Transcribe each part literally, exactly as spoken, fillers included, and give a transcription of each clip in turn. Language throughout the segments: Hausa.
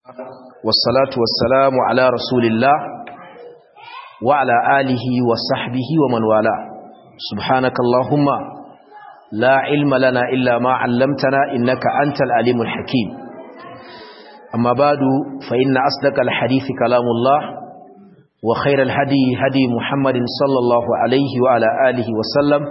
والصلاة والسلام على رسول الله وعلى آله وصحبه ومن والاه سبحانك اللهم لا علم لنا إلا ما علمتنا إنك أنت العليم الحكيم أما بعد فإن أصدق الحديث كلام الله وخير الهدي هدي محمد صلى الله عليه وعلى آله وسلم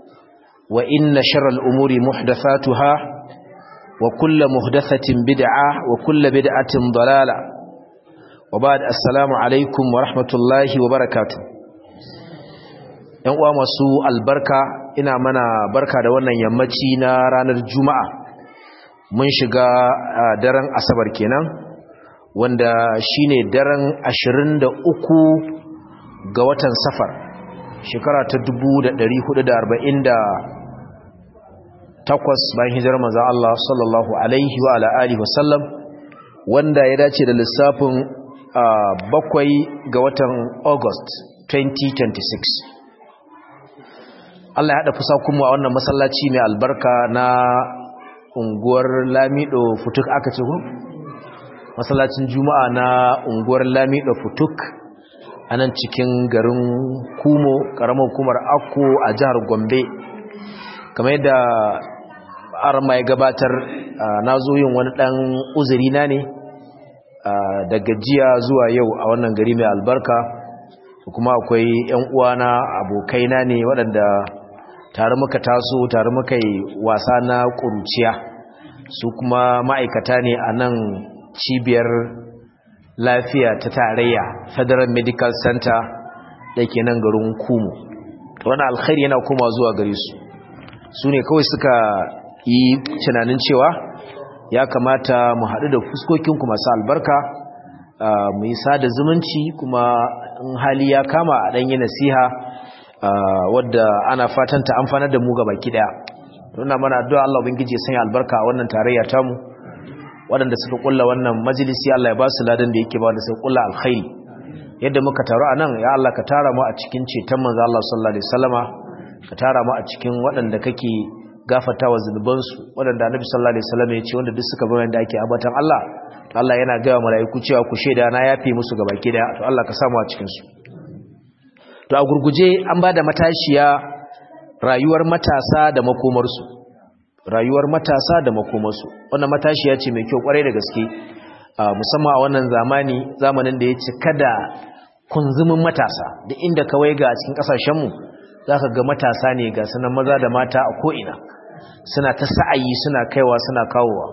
وإن شر الأمور محدثاتها وكل محدثة بدعة وكل بدعة ضلالة وبعد السلام عليكم ورحمة الله وبركاته yan uwa masu albarka ina mana barka da wannan yammaci na ranar juma'a mun shiga daren asabar kenan wanda shine daren ashirin da uku ga watan safar shekara ta dubu da ɗari hudu da arba'in da takwas bayan hijirar manzon Allah sallallahu alaihi wa ala alihi wasallam wanda ya dace da lissafin bakwai ga watan August twenty twenty-six. Allah ya hada fusakunmu a wannan masallaci mai albarka na unguwar Lamido Futuk aka ce ko masallacin Juma'a na unguwar Lamido Futuk anan cikin garin Kumo karamar hukumar Akko a jihar Gombe kamar yadda arma ya gabatar na zo yin wani dan uzuri na ne daga jiya zuwa yau a wannan gari mai albarka kuma akwai ƴan uwana abokaina ne waɗanda tare muka taso tare muka yi wasa na ƙuruciya su kuma ma'aikata ne a nan cibiyar lafiya ta tarayya Federal Medical Center da ke nan garin Kumo wani alkhairi yana kuma zuwa gare su su ne kawai suka yi tunanin cewa ya kamata mu haɗu da fuskokinku masu albarka mu yi sada zumunci kuma in hali ya kama a ɗanyi nasiha wadda ana fatan ta amfanar da mu ga baki ɗaya nuna mana addu'a Allah ubangiji ya sanya albarka a wannan tarayya tamu waɗanda suka kulla wannan majalisi Allah ya ba su ladan da yake ba wanda suka kulla alkhairi yadda muka taru a nan ya Allah ka tara mu a cikin ceton manzo Allah sallallahu alaihi wasallama ka tara mu a cikin waɗanda kake gafartawa zunubansu waɗanda Annabi sallallahu alaihi wasallam ya ce wanda duk suka bayyana da ake abatan Allah to Allah yana ga mala'iku cewa ku sheda na yafe musu gabaki daya to Allah ka samu a cikin su to a gurguje an bada matashiya rayuwar matasa da makomar su rayuwar matasa da makomar su wannan matashiya ce mai kyau kwarai da gaske musamman a wannan zamani zamanin da ya cika da kunzumin matasa da inda kawai ga cikin kasashen mu zaka ga matasa ne ga sanan maza da mata a ko ina suna ta sa'ayi suna kaiwa suna kawowa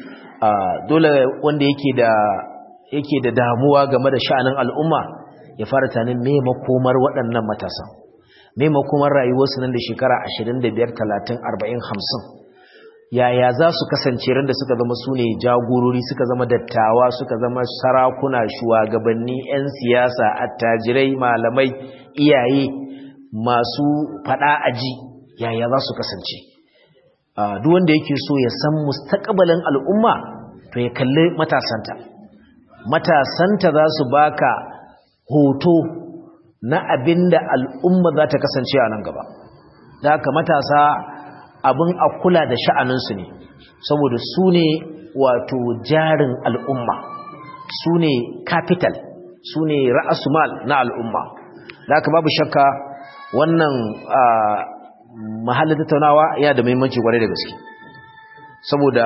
dole wanda yake da yake da damuwa game da sha'anin al'umma ya fara tunanin me makomar waɗannan matasa me makomar rayuwarsu nan da shekara ashirin da biyar talatin arba'in hamsin yaya za su kasance ran da suka zama su ne jagorori suka zama dattawa suka zama sarakuna shugabanni 'yan siyasa attajirai malamai iyaye masu fada aji yaya za su kasance duk wanda yake so ya san mustaqbalin al'umma to ya kalli matasanta matasanta za su baka hoto na abinda al'umma za ta kasance a nan gaba da haka matasa abin a kula da sha'aninsu ne saboda su ne wato jarin al'umma su ne capital su ne ra'asumal na al'umma da haka babu shakka wannan mahallin tattaunawa yana da muhimmanci kwarai da gaske saboda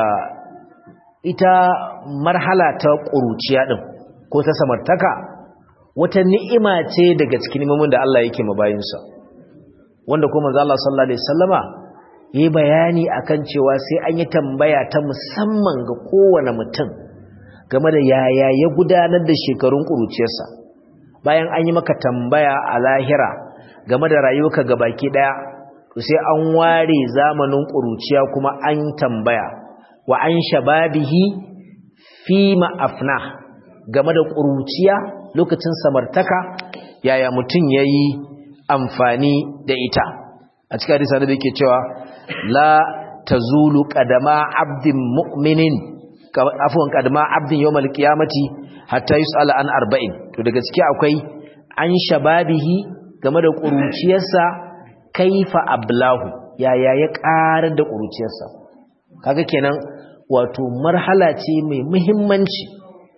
ita marhala ta ƙuruciya din ko ta samartaka wata ni'ima ce daga cikin ni'imomin da Allah yake mabayinsa wanda kuma manzo Allah sallallahu alaihi wasallama yayi bayani akan cewa sai an yi tambaya ta musamman ga kowane mutum game da yaya ya gudanar da shekarun ƙuruciyarsa bayan an yi maka tambaya a lahira game da rayuwarka gabaki daya to sai an ware zamanin ƙuruciya kuma an tambaya wa an shababihi fi ma'afna game da ƙuruciya lokacin samartaka yaya mutum yayi amfani da ita a cikin hadisi da yake cewa la tazulu qadama abdin mu'minin afwan qadama abdin yawmal qiyamati hatta yus'ala an arba'in to daga ciki akwai an shababihi game da ƙuruciyarsa kaifa ablahu yaya ya ƙarar da ƙuruciyarsa kaga kenan wato marhala ce mai muhimmanci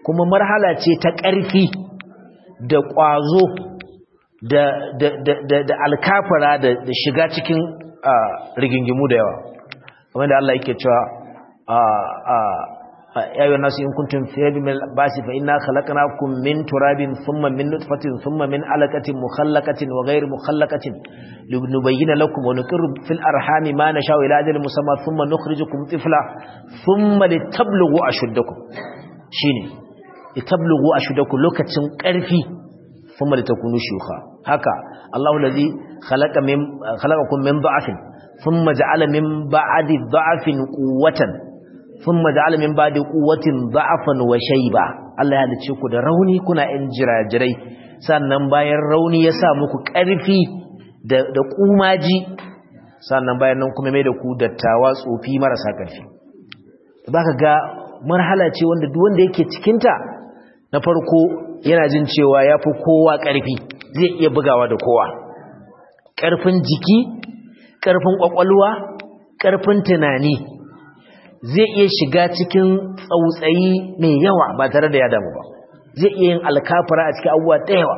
kuma marhala ce ta ƙarfi da ƙwazo da da da da alkafara da shiga cikin rigingimu da yawa kamar da Allah yake cewa a a ya ayyuhan nasu in kuntum fi raybin min al-ba'si fa inna khalaqnakum min turabin thumma min nutfatin thumma min alaqatin mukhallaqatin wa ghayri mukhallaqatin linubayyana lakum wa nuqirru fil arhami ma nasha'u ila ajalin musamma thumma nukhrijukum tifla thumma litablughu ashuddakum shine litablughu ashuddakum lokacin karfi thumma litakunu shuyukha haka Allahu allazi khalaqa min khalaqakum min dha'fin thumma ja'ala min ba'di dha'fin quwwatan thumma ja'ala min ba'di quwwatin dha'fan wa shayba Allah ya halice ku da rauni kuna in jirajirai sannan bayan rauni ya sa muku ƙarfi da da kumaji sannan bayan nan kuma mai da ku dattawa tsofi marasa ƙarfi zaka ga marhala ce wanda duk wanda yake cikin ta na farko yana jin cewa yafi kowa ƙarfi zai iya bugawa da kowa ƙarfin jiki ƙarfin kwakwalwa ƙarfin tunani zai iya shiga cikin tsautsayi mai yawa ba tare da ya damu ba zai iya yin alkafara a cikin abubuwa da yawa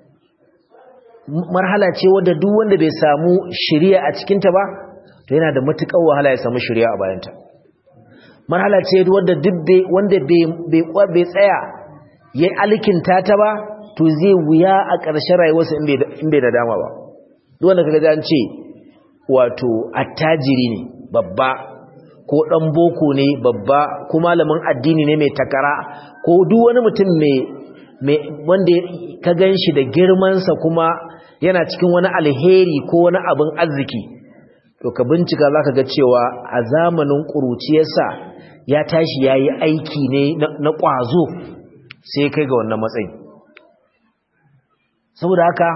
marhala ce wadda duk wanda bai samu shiriya a cikinta ba to yana da matuƙar wahala ya samu shiriya a bayanta marhala ce wadda duk wanda bai tsaya ya alkinta ta ba to zai wuya a ƙarshen rayuwarsa in bai da dama ba duk wanda kaga an ce wato attajiri ne babba ko ɗan boko ne babba ko malamin addini ne mai takara ko duk wani mutum mai wanda ka gan shi da girmansa kuma yana cikin wani alheri ko wani abin arziki to ka bincika za ka ga cewa a zamanin ƙuruciyarsa ya tashi ya yi aiki ne na ƙwazo sai kai ga wannan matsayi saboda haka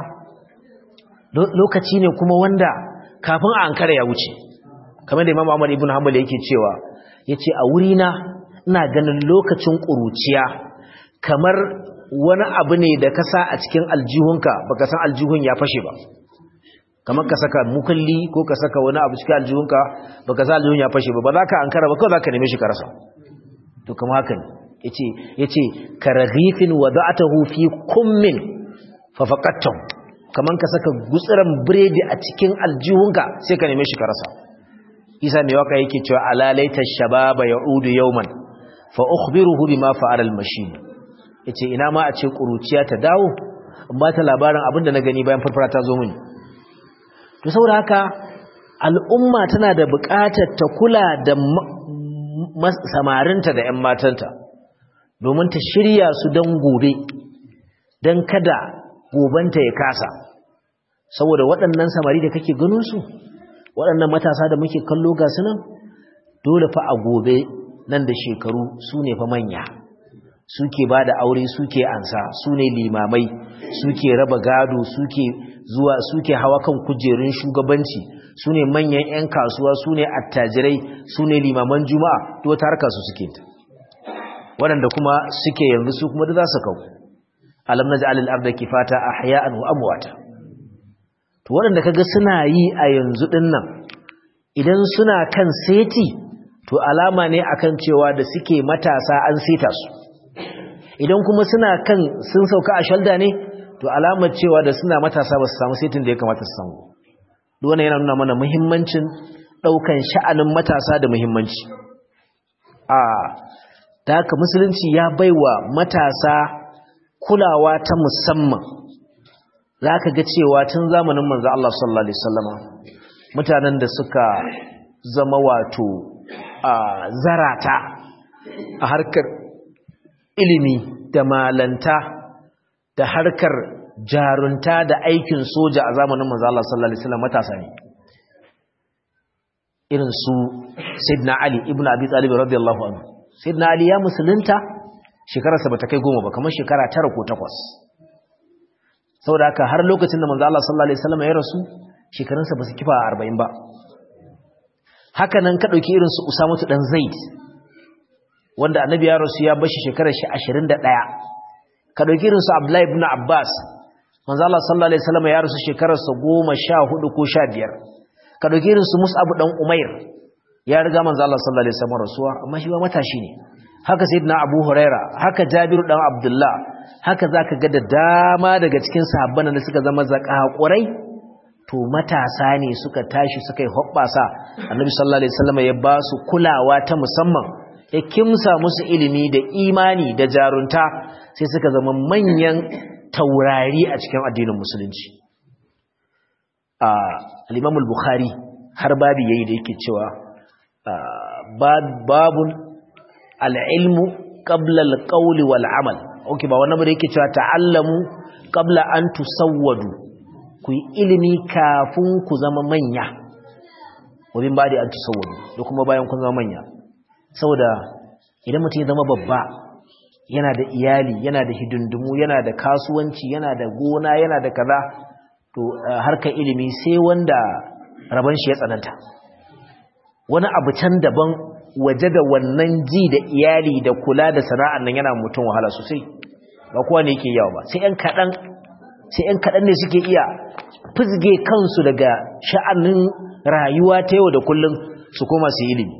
lokaci ne kuma wanda kafin a ankara ya wuce kamar da Imam Ahmad ibn Hanbal yake cewa yace a wurina ina ganin lokacin ƙuruciya kamar wani abu ne da ka sa a cikin aljihunka baka san aljihun ya fashe ba kamar ka saka mukulli ko ka saka wani abu cikin aljihunka baka san aljihun ya fashe ba ba za ka ankara ba kawai za ka neme shi ka rasa to kuma haka ne yace yace karaghifin wada'atahu fi kummin fa faqattum kamar ka saka gutsuran biredi a cikin aljihunka sai ka neme shi ka rasa isa mai waka yake cewa alalaita shababa ya'udu yawman fa ukhbiruhu bima fa'ala al-mashin yace ina ma a ce kuruciya ta dawo in ba ta labarin abinda na gani bayan farfara ta zo mini to saboda haka al'umma tana da buƙatar ta kula da samarinta da ƴan matanta domin ta shirya su don gobe don kada gobanta ya kasa saboda waɗannan samari da kake ganin su waɗannan matasa da muke kallo ga su nan dole fa a gobe nan da shekaru su ne fa manya suke ba da aure suke ansa su ne limamai suke raba gado suke zuwa suke hawa kan kujerun shugabanci su ne manyan 'yan kasuwa su ne attajirai su ne limaman juma'a to ta harka su suke ta waɗanda kuma suke yanzu su kuma da za su kawo alam naj'al al-ardha kifata ahya'an wa amwata to waɗanda kaga suna yi a yanzu din nan idan suna kan seti to alama ne akan cewa da suke matasa an seta su idan kuma suna kan sun sauka a shalda ne to alamar cewa da suna matasa ba su samu setin da ya kamata su samu duk wannan yana nuna mana muhimmancin daukan sha'anin matasa da muhimmanci a da haka musulunci ya baiwa matasa kulawa ta musamman za ka ga cewa tun zamanin manzo Allah sallallahu alaihi wasallama mutanen da suka zama wato a zarata a harkar ilimi da malanta da harkar jarunta da aikin soja a zamanin manzo Allah sallallahu alaihi wasallam matasa ne irin su Sayyidina Ali ibn Abi Talib radiyallahu anhu Sayyidina Ali ya musulunta shekararsa bata kai goma ba kamar shekara tara ko takwas saboda haka har lokacin da manzo Allah sallallahu alaihi wasallam ya rasu shekarunsa ba su kifa arba'in ba haka nan ka dauki irin su Usama dan Zaid wanda annabi ya rasu ya bashi shekarar shi ashirin da ɗaya ka dauki irin su Abdullah ibn Abbas manzo Allah sallallahu alaihi wasallam ya rasu shekarar sa goma sha hudu ko sha biyar ka dauki irin su Mus'ab dan Umair ya riga manzo Allah sallallahu alaihi wasallam rasuwa amma shi ba matashi ne haka sayyidina Abu Huraira, haka Jabiru dan Abdullah, haka zaka ga da dama daga cikin sahabban da suka zama zakakurai to matasa ne suka tashi suka yi hobbasa. Annabi sallallahu alaihi wasallam ya ba su kulawa ta musamman, ya kimsa musu ilimi da imani da jarunta, sai suka zama manyan taurari a cikin addinin musulunci. al-Imam al-Bukhari har babu yayi da yake cewa babun al-ilmu qabla al-qawli wal-amal. okay ba wannan ba da yake cewa ta'allamu qabla an tusawwadu, ku yi ilimi kafin ku zama manya, wabin ba da an tusawwadu, da kuma bayan kun zama manya. saboda idan mutum ya zama babba, yana da iyali, yana da hidindimu, yana da kasuwanci, yana da gona, yana da kaza, to harkar ilimi sai wanda rabon shi ya tsananta. Wani abu can daban waje da wannan ji da iyali da kula da sana'an nan yana mutum wahala sosai, ba kowa ne yake yawa ba, sai 'yan kaɗan sai 'yan kaɗan ne suke iya fizge kansu daga sha'anin rayuwa ta yau da kullum su koma su ilimi.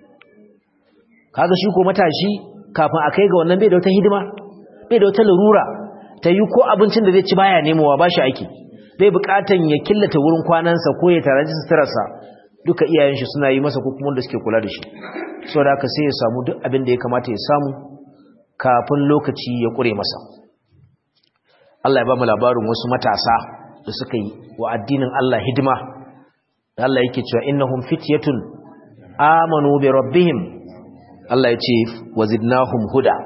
Kaga shi ko matashi kafin a kai ga wannan bai da wata hidima, bai da wata larura, ta yi ko abincin da zai ci baya nemowa ba shi aiki, bai bukatan ya killata wurin kwanansa ko ya taraji suturarsa, duka iyayen shi suna yi masa ko kuma wanda suke kula da shi. Saboda haka sai ya samu duk abin da ya kamata ya samu kafin lokaci ya kure masa. Allah ya ba mu labarin wasu matasa da suka yi wa addinin Allah hidima. Allah yake cewa innahum fityatun amanu bi rabbihim, Allah ya ce wazidnahum huda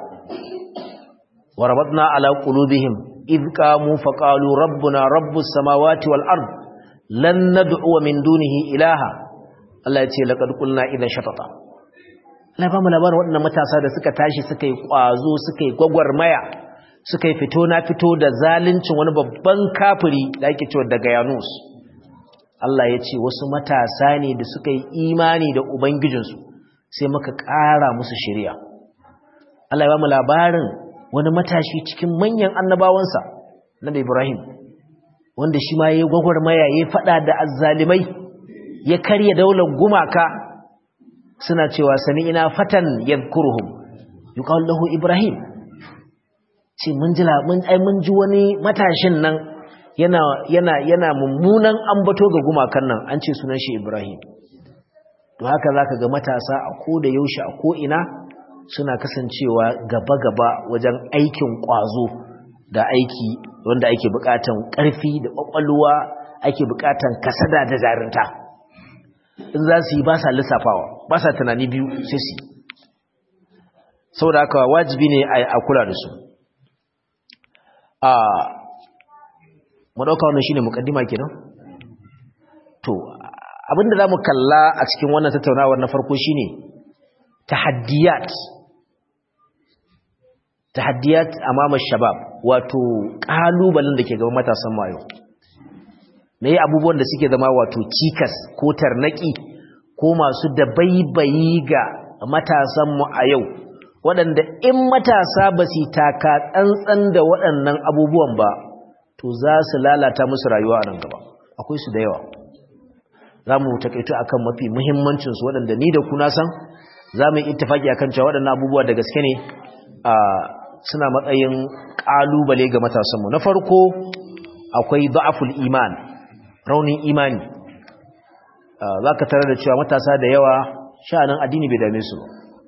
wa rabatna ala qulubihim idh qamu faqalu rabbuna rabbus samawati wal ard lan nad'u min dunihi ilaha. Allah ya ce laqad qulna idan shatata. Allah ba mu labarin waɗannan matasa da suka tashi suka yi kwazo, suka yi gwagwarmaya, suka yi fito na fito da zaluncin wani babban kafiri da ake cewa daga Yanus. Allah ya ce wasu matasa ne da suka yi imani da ubangijinsu, sai muka ƙara musu shari'a. Allah ya ba mu labarin wani matashi cikin manyan annabawansa, Nabi Ibrahim, wanda shi ma yayi gwagwarmaya, yayi fada da azzalimai, ya karya daular gumaka. Suna cewa sami'ina fatan yadhkuruhum yuqal lahu Ibrahim. Ce mun ji mun ai mun ji wani matashin nan yana yana yana mummunan ambato ga gumakan nan, an ce sunan shi Ibrahim. To haka zaka ga matasa a ko da yaushe a ko ina suna kasancewa gaba-gaba wajen aikin kwazo da aiki wanda ake bukatan karfi da kwakwalwa, ake bukatan kasada da jarinta. In za su yi ba sa lissafawa, ba sa tunani biyu sai su. Saboda haka wajibi ne a kula da su. A mu dauka wannan shine mukaddima kenan. To abinda zamu kalla a cikin wannan tattaunawar na farko shine tahaddiyat tahaddiyat amama shabab, wato kalubalen da ke gaban matasan mu yau. Me abubuwan da suke zama wato cikas ko tarnaki ko masu dabaibayi ga matasan mu a yau, waɗanda in matasa ba su taka tsantsan da waɗannan abubuwan ba to za su lalata musu rayuwa a nan gaba. Akwai su da yawa, za mu takaito akan mafi muhimmancinsu waɗanda ni da kuna san za mu yi ittifaki akan cewa waɗannan abubuwa da gaske ne a suna matsayin ƙalubale ga matasanmu. Na farko akwai da'aful iman, raunin imani. Za ka tare da cewa matasa da yawa sha'anin addini bai dame su,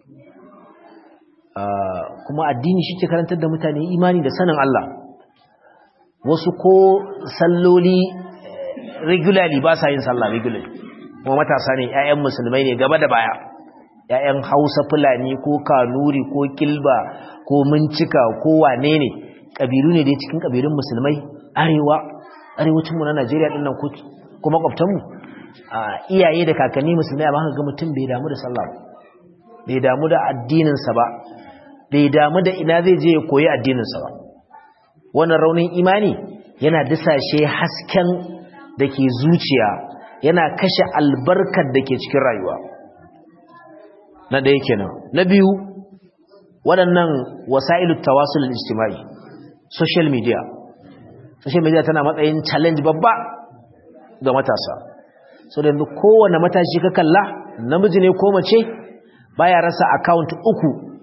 kuma addini shi ke karantar da mutane imani da sanin Allah. Wasu ko salloli regularly ba sa yin sallah regularly, kuma matasa ne, 'ya'yan musulmai ne gaba da baya, 'ya'yan Hausa, Fulani ko Kanuri ko Kilba ko Mincika ko wane ne, ƙabilu ne dai cikin ƙabilun musulmai arewa arewacinmu na Najeriya ɗin nan ko makwabtanmu. Iyaye da kakanni musulmai, amma haka ga mutum bai damu da sallah ba, bai damu da addininsa ba, bai damu da ina zai je ya koyi addininsa ba. Wannan raunin imani yana disashe hasken da ke zuciya, yana kashe albarkar da ke cikin rayuwa. Na ɗaya kenan. Na biyu, waɗannan wasa'ilu tawasul ijtimai, social media. Social media tana matsayin challenge babba ga matasa. So da kowane matashi ka kalla, namiji ne ko mace, baya rasa account uku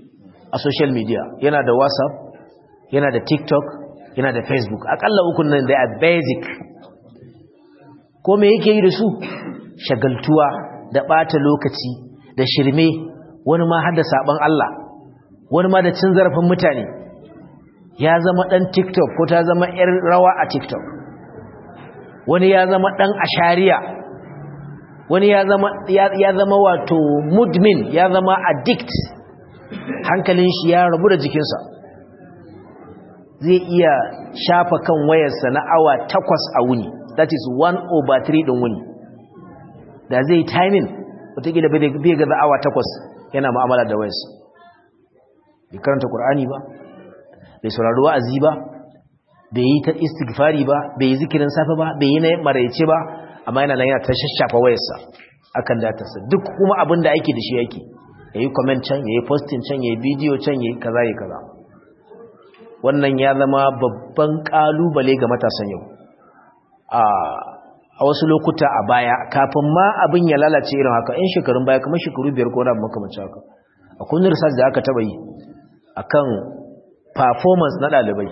a social media, yana da WhatsApp, yana da TikTok, yana da Facebook. Akalla ukun nan da a basic. Ko me yake yi da su? Shagaltuwa da bata lokaci da shirme, wani ma har da saban Allah, wani ma da cin zarafin mutane. Ya zama dan TikTok ko ta zama yar rawa a TikTok. Wani ya zama dan ashariya. Wani ya zama ya, ya zama wato mudmin, ya zama addict. Hankalin shi ya rabu da jikinsa. Zai iya shafa kan wayarsa na awa takwas a wuni. That is one over three din wuni. Da zai timing wataƙila bai gaza awa takwas yana mu'amala da wayarsa. Bai karanta Qur'ani ba, bai saurari wa'azi ba, bai yi ta istighfari ba, bai yi zikirin safe ba, bai yi na maraice ba, amma yana nan yana ta shashafa wayarsa akan datarsa. Duk kuma abin da ake da shi yake. Yayi comment can, yayi posting can, yayi video can, yayi kaza yayi kaza. Wannan ya zama babban kalubale ga matasan yau. A a wasu lokuta a baya kafin ma abin ya lalace irin haka, in shekarun baya kamar shekaru biyar ko na makamancin haka. Akwai wani research da aka taba yi akan performance na dalibai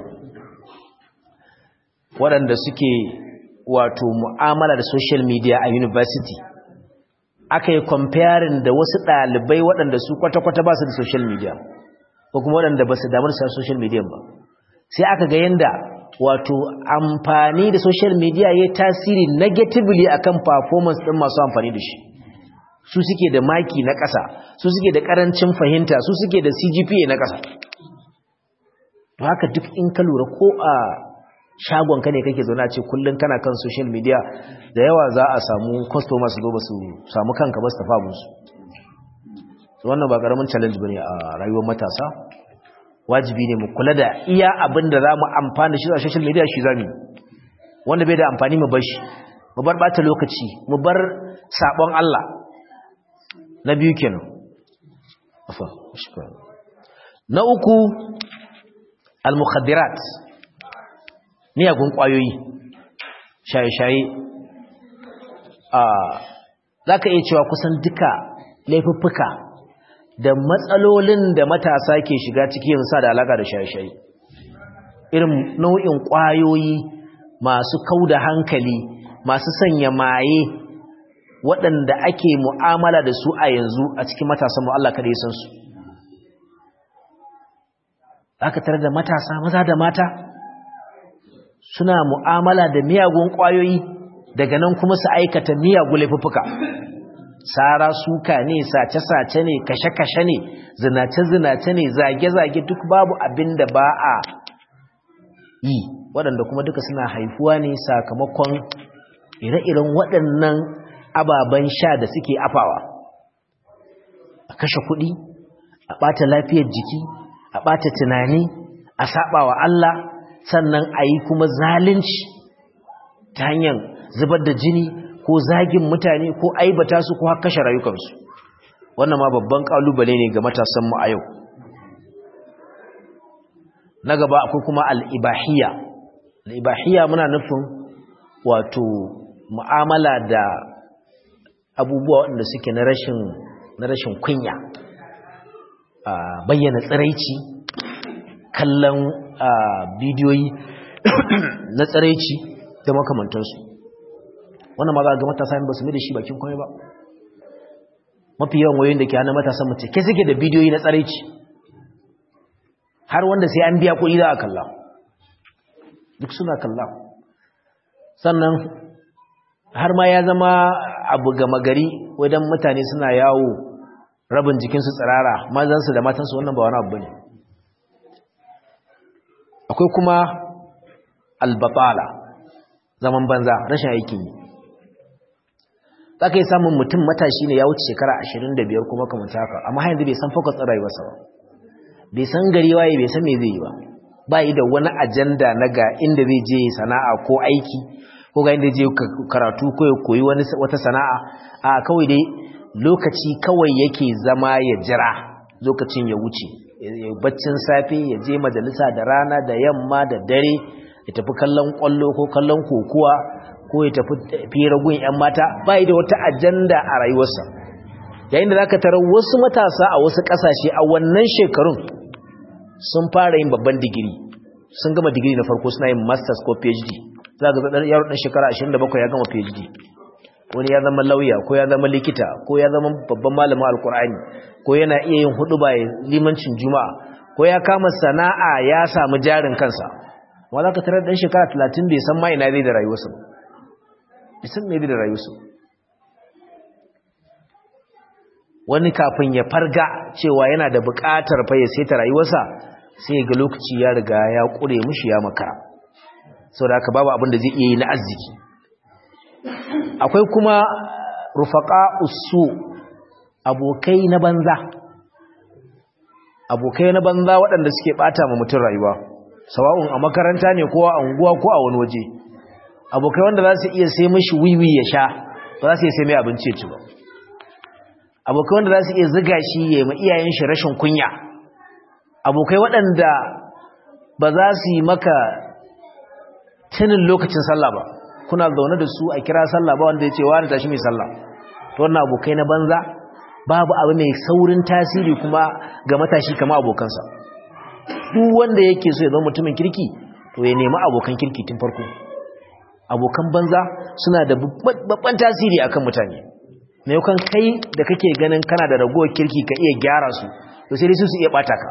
waɗanda suke wato mu'amala da social media a university. Aka yi comparing da wasu ɗalibai waɗanda su kwata-kwata ba su da social media ko kuma waɗanda ba su damar sa social media ba. Sai aka ga yanda wato amfani da social media ya tasiri negatively akan performance ɗin masu amfani da shi. Su suke da maki na ƙasa, su suke da ƙarancin fahimta, su suke da C G P A na ƙasa. To haka duk in ka lura ko a shagon ka ne kake zaune a ce kullun kana kan social media, da yawa za a samu customers su zo ba su samu kanka ba su tafa musu. So wannan ba karamin challenge bane a rayuwar matasa. Wajibi ne mu kula da iya abin da zamu amfana shi a social media shi zamu. Wanda bai da amfani mu bar shi. Mu bar bata lokaci, mu bar sabon Allah. Na biyu kenan. Afa, shukran. Na uku al-mukhaddirat. Miyagun ƙwayoyi, shaye-shaye. Za ka iya cewa kusan duka laifuffuka da matsalolin da matasa ke shiga ciki yanzu sa da alaƙa da shaye-shaye. Irin nau'in ƙwayoyi masu kauda hankali, masu sanya maye, waɗanda ake mu'amala da su a yanzu a cikin matasanmu Allah kada ya san su. Za ka tare da matasa, maza da mata, suna mu'amala da miyagun ƙwayoyi daga nan kuma su aikata miyagun laifuffuka. Sara suka ne, sace-sace ne, kashe-kashe ne, zinace-zinace ne, zage-zage, duk babu abin da ba a yi, waɗanda kuma duka suna haifuwa ne sakamakon ire-iren waɗannan ababen sha da suke afawa. A kashe kuɗi, a ɓata lafiyar jiki, a ɓata tunani, a saɓa wa Allah, sannan a yi kuma zalunci ta hanyar zubar da jini ko zagin mutane ko aibata su ko kashe rayukansu. Wannan ma babban kalubale ne ga matasanmu a yau. Na gaba akwai kuma al'ibahiyya. Al'ibahiyya muna nufin wato mu'amala da abubuwa waɗanda suke na rashin na rashin kunya, bayyana tsiraici, kallon bidiyoyi na tsiraici da makamantansu. Wannan ma za ga matasa ba su mai da shi bakin komai ba. Mafi yawan wayoyin da ke hana matasan mace ke suke da bidiyoyi na tsiraici, har wanda sai an biya kuɗi za a kalla, duk suna kalla. Sannan har ma ya zama abu gama gari wajen mutane suna yawo rabin jikinsu tsirara, mazansu da matansu. Wannan ba wani abu ne. Akwai kuma albatala, zaman banza, rashin aikin yi. Za ka yi samun mutum matashi ne ya wuce shekara ashirin da biyar kuma kamar haka, amma har yanzu bai san focus ɗin rayuwarsa ba, bai san gari waye, bai san me zai yi ba, ba yi da wani ajanda na ga inda zai je sana'a ko aiki, ko ga inda zai je karatu ko ya koyi wata sana'a. A kawai dai lokaci kawai yake zama ya jira lokacin ya wuce, ya baccin safe, ya je majalisa da rana da yamma da dare, ya tafi kallon kwallo ko kallon kokuwa ko ya tafi fira gun yan mata. Bai da wata ajanda a rayuwarsa. Yayin da zaka tarar wasu matasa a wasu kasashe a wannan shekarun sun fara yin babban digiri sun gama digiri na farko suna yin masters ko PhD za ga dan yaro dan shekara ashirin da bakwai ya gama PhD wani ya zama lauya ko ya zama likita ko ya zama babban malamin alkur'ani ko yana iya yin huduba limancin juma'a ko ya kama sana'a ya samu jarin kansa wala ka tarar dan shekara talatin bai san ma ina zai da rayuwarsa bai san me zai da rayuwarsa wani kafin ya farga cewa yana da buƙatar fa ya saita rayuwarsa sai ga lokaci ya riga ya kure mishi ya makara saboda haka babu abin da zai iya yi na arziki akwai kuma rufaqa usu abokai na banza abokai na banza waɗanda suke bata ma mutum rayuwa sawa'un a makaranta ne ko a unguwa ko a wani waje abokai wanda za su iya sai mishi wiwi ya sha ba za su iya sai mai abinci ya ci ba abokai wanda za su iya ziga shi ya yi ma iyayen shi rashin kunya abokai waɗanda ba za su yi maka tunin lokacin sallah ba kuna zaune da su a kira sallah ba wanda ya ce wani tashi mai sallah to wannan abokai na banza babu abu mai saurin tasiri kuma ga matashi kama abokansa duk wanda yake so ya zama mutumin kirki to ya nemi abokan kirki tun farko abokan banza suna da babban tasiri akan mutane mai kan kai da kake ganin kana da ragowar kirki ka iya gyara su to sai dai su su iya bata ka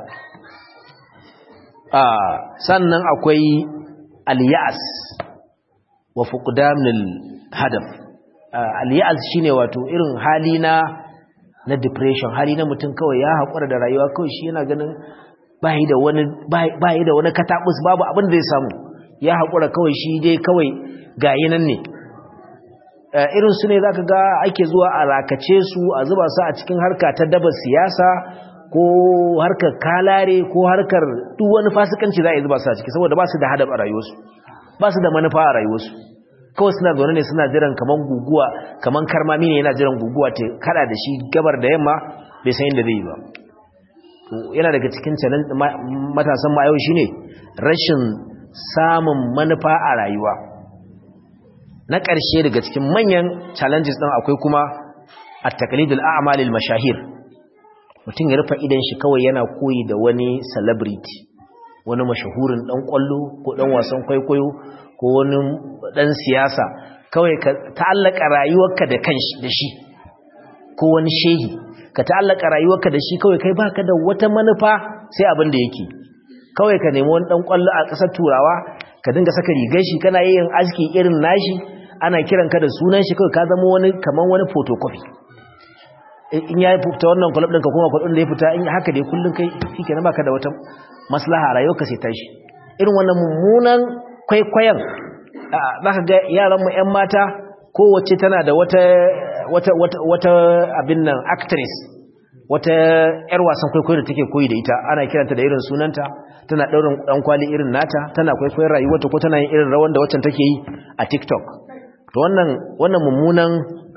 ah sannan akwai al-ya'as wa fuqdanul hadaf al-ya'as shine wato irin hali na na depression hali na mutum kawai ya hakura da rayuwa kawai shi yana ganin bai da wani bai da wani katabus babu abin da zai samu ya hakura kawai shi dai kawai gayi nan ne irin su ne zaka ga ake zuwa a rakace su a zuba su a cikin harka ta daba siyasa ko harkar kalare ko harkar duk wani fasikanci za a zuba su a ciki saboda ba su da hadaf a rayuwarsu ba su da manufa a rayuwarsu kawai suna zaune ne suna jiran kaman guguwa kaman karmami ne yana jiran guguwa ta kada da shi gabar da yamma bai san inda zai yi ba to yana daga cikin challenge matasan ma yau shine rashin samun manufa a rayuwa na ƙarshe daga cikin manyan challenges ɗin akwai kuma at-taqlidul a'malil mashahir mutum ya rufe idan shi kawai yana koyi da wani celebrity wani mashahurin dan kwallo ko dan wasan kwaikwayo ko wani dan siyasa kawai ka ta'allaka rayuwarka da kanshi da shi ko wani shehi ka ta'allaka rayuwarka da shi kawai kai baka da wata manufa sai abin da yake kawai ka nemi wani dan kwallo a ƙasar turawa ka dinga saka rigar shi kana yin aski irin nashi ana kiran ka da sunan shi kawai ka zama wani kaman wani photocopy in ya fita wannan club din ka kuma kudin da ya fita in haka dai kullun kai shikenan baka da wata maslaha rayuwarka sai tashi irin wannan mummunan kwaikwayon zaka ga yaran mu ƴan mata kowace tana da wata wata wata wata abin nan actress wata ƴar wasan kwaikwayo da take koyi da ita ana kiranta da irin sunanta tana daurin dan kwali irin nata tana kwaikwayon rayuwarta ko tana yin irin rawan da waccan take yi a TikTok to wannan wannan mummunan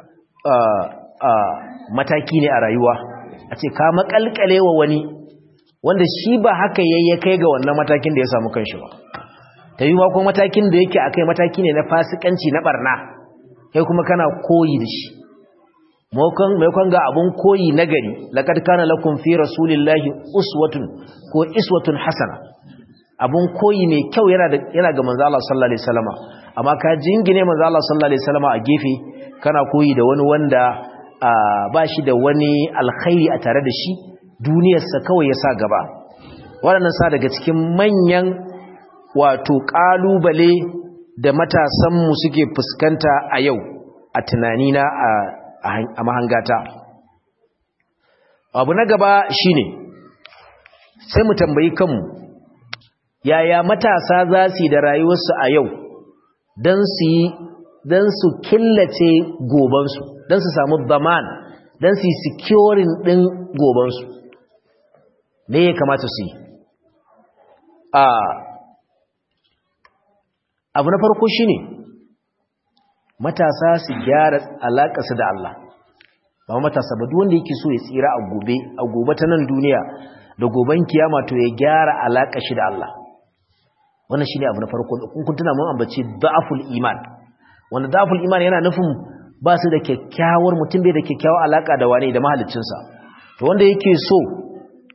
mataki ne a rayuwa a ce ka makalkale wa wani wanda shi ba haka yayi kai ga wannan matakin da ya samu kanshi ba ta yi ko matakin da yake akai mataki ne na fasikanci na barna kai kuma kana koyi da shi maimakon ga abun koyi nagari laqad kana lakum fi rasulillahi uswatun ko iswatun hasana abun koyi mai kyau yana da yana ga manzo Allah sallallahu alaihi wasallama amma ka jingine manzo Allah sallallahu alaihi wasallama a gefe kana koyi da wani wanda ba shi da wani alkhairi a tare da shi duniyarsa kawai ya sa gaba waɗannan sa daga cikin manyan wato ƙalubale da matasanmu suke fuskanta a yau a tunanina a mahangata abu na gaba shine sai mu tambayi kanmu yaya matasa za su yi da rayuwarsu a yau don su yi don su killace gobansu don su samu zaman don su yi securing ɗin gobansu ne ya kamata su yi abu na farko shine matasa su gyara alaƙarsu da Allah ba matasa ba duk wanda yake so ya tsira a gobe a gobe ta nan duniya da goben kiyama to ya gyara alaƙar shi da Allah wannan shine abu na farko kun kun tuna mun ambace da'aful iman wanda da'aful iman yana nufin ba su da kyakkyawar mutum bai da kyakkyawar alaka da wani da mahaliccinsa to wanda yake so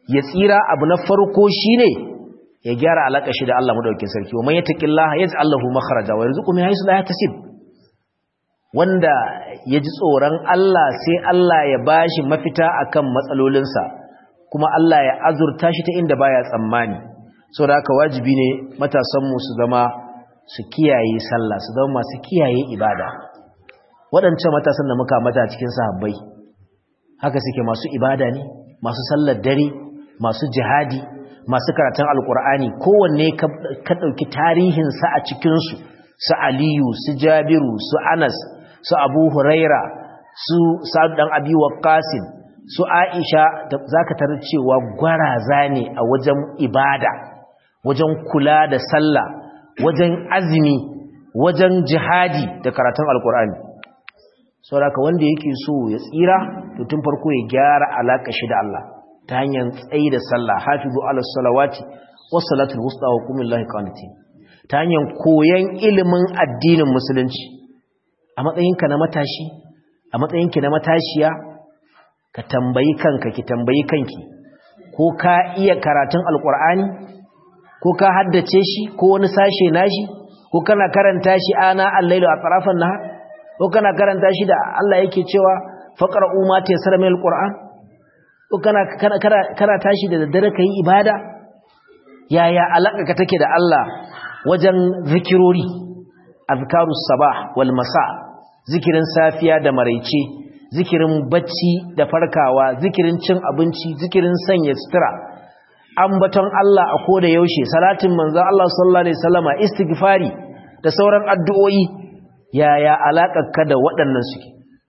ya tsira abu na farko shine ya gyara alaka shi da Allah madaukakin sarki wa man yattaqillaha yaj'al lahu makhraja wa yarzuqhu min haythu la yahtasib wanda ya ji tsoron Allah sai Allah ya bashi mafita akan matsalolinsa kuma Allah ya azurta shi ta inda baya tsammani saboda haka wajibi ne matasan mu su zama su kiyaye sallah su zama masu kiyaye ibada waɗancan matasan da muka mata cikin sahabbai haka suke masu ibada ne masu sallar dare masu jihadi masu karatun alkur'ani kowanne ka ɗauki tarihinsa a cikinsu su aliyu su jabiru su anas su abu huraira su sa'ad dan abi waqqasin su aisha zaka tarar cewa gwaraza ne a wajen ibada wajen kula da sallah wajen azumi wajen jihadi da karatun alkur'ani saboda wanda yake so ya tsira to tun farko ya gyara alaka shi da Allah ta hanyar tsayi da sallah hafizu ala salawati was salatul wusta wa qumillahi qanitin ta hanyar koyan ilimin addinin musulunci a matsayinka na matashi a matsayinki na matashiya ka tambayi kanka ki tambayi kanki ko ka iya karatun alqur'ani ko ka haddace shi ko wani sashe nashi ko kana karanta shi ana al-lailu atrafan nahar ko kana karanta shi da Allah yake cewa faqra'u ma tayassara min alqur'an ko kana kana kana tashi da daddare kai ibada yaya alaka ka take da Allah wajen zikirori azkarus sabah wal masa zikirin safiya da maraice zikirin bacci da farkawa zikirin cin abinci zikirin sanya sutura ambaton Allah a koda yaushe salatin manzon Allah sallallahu alaihi wasallama istighfari da sauran addu'o'i yaya alaƙarka da waɗannan suke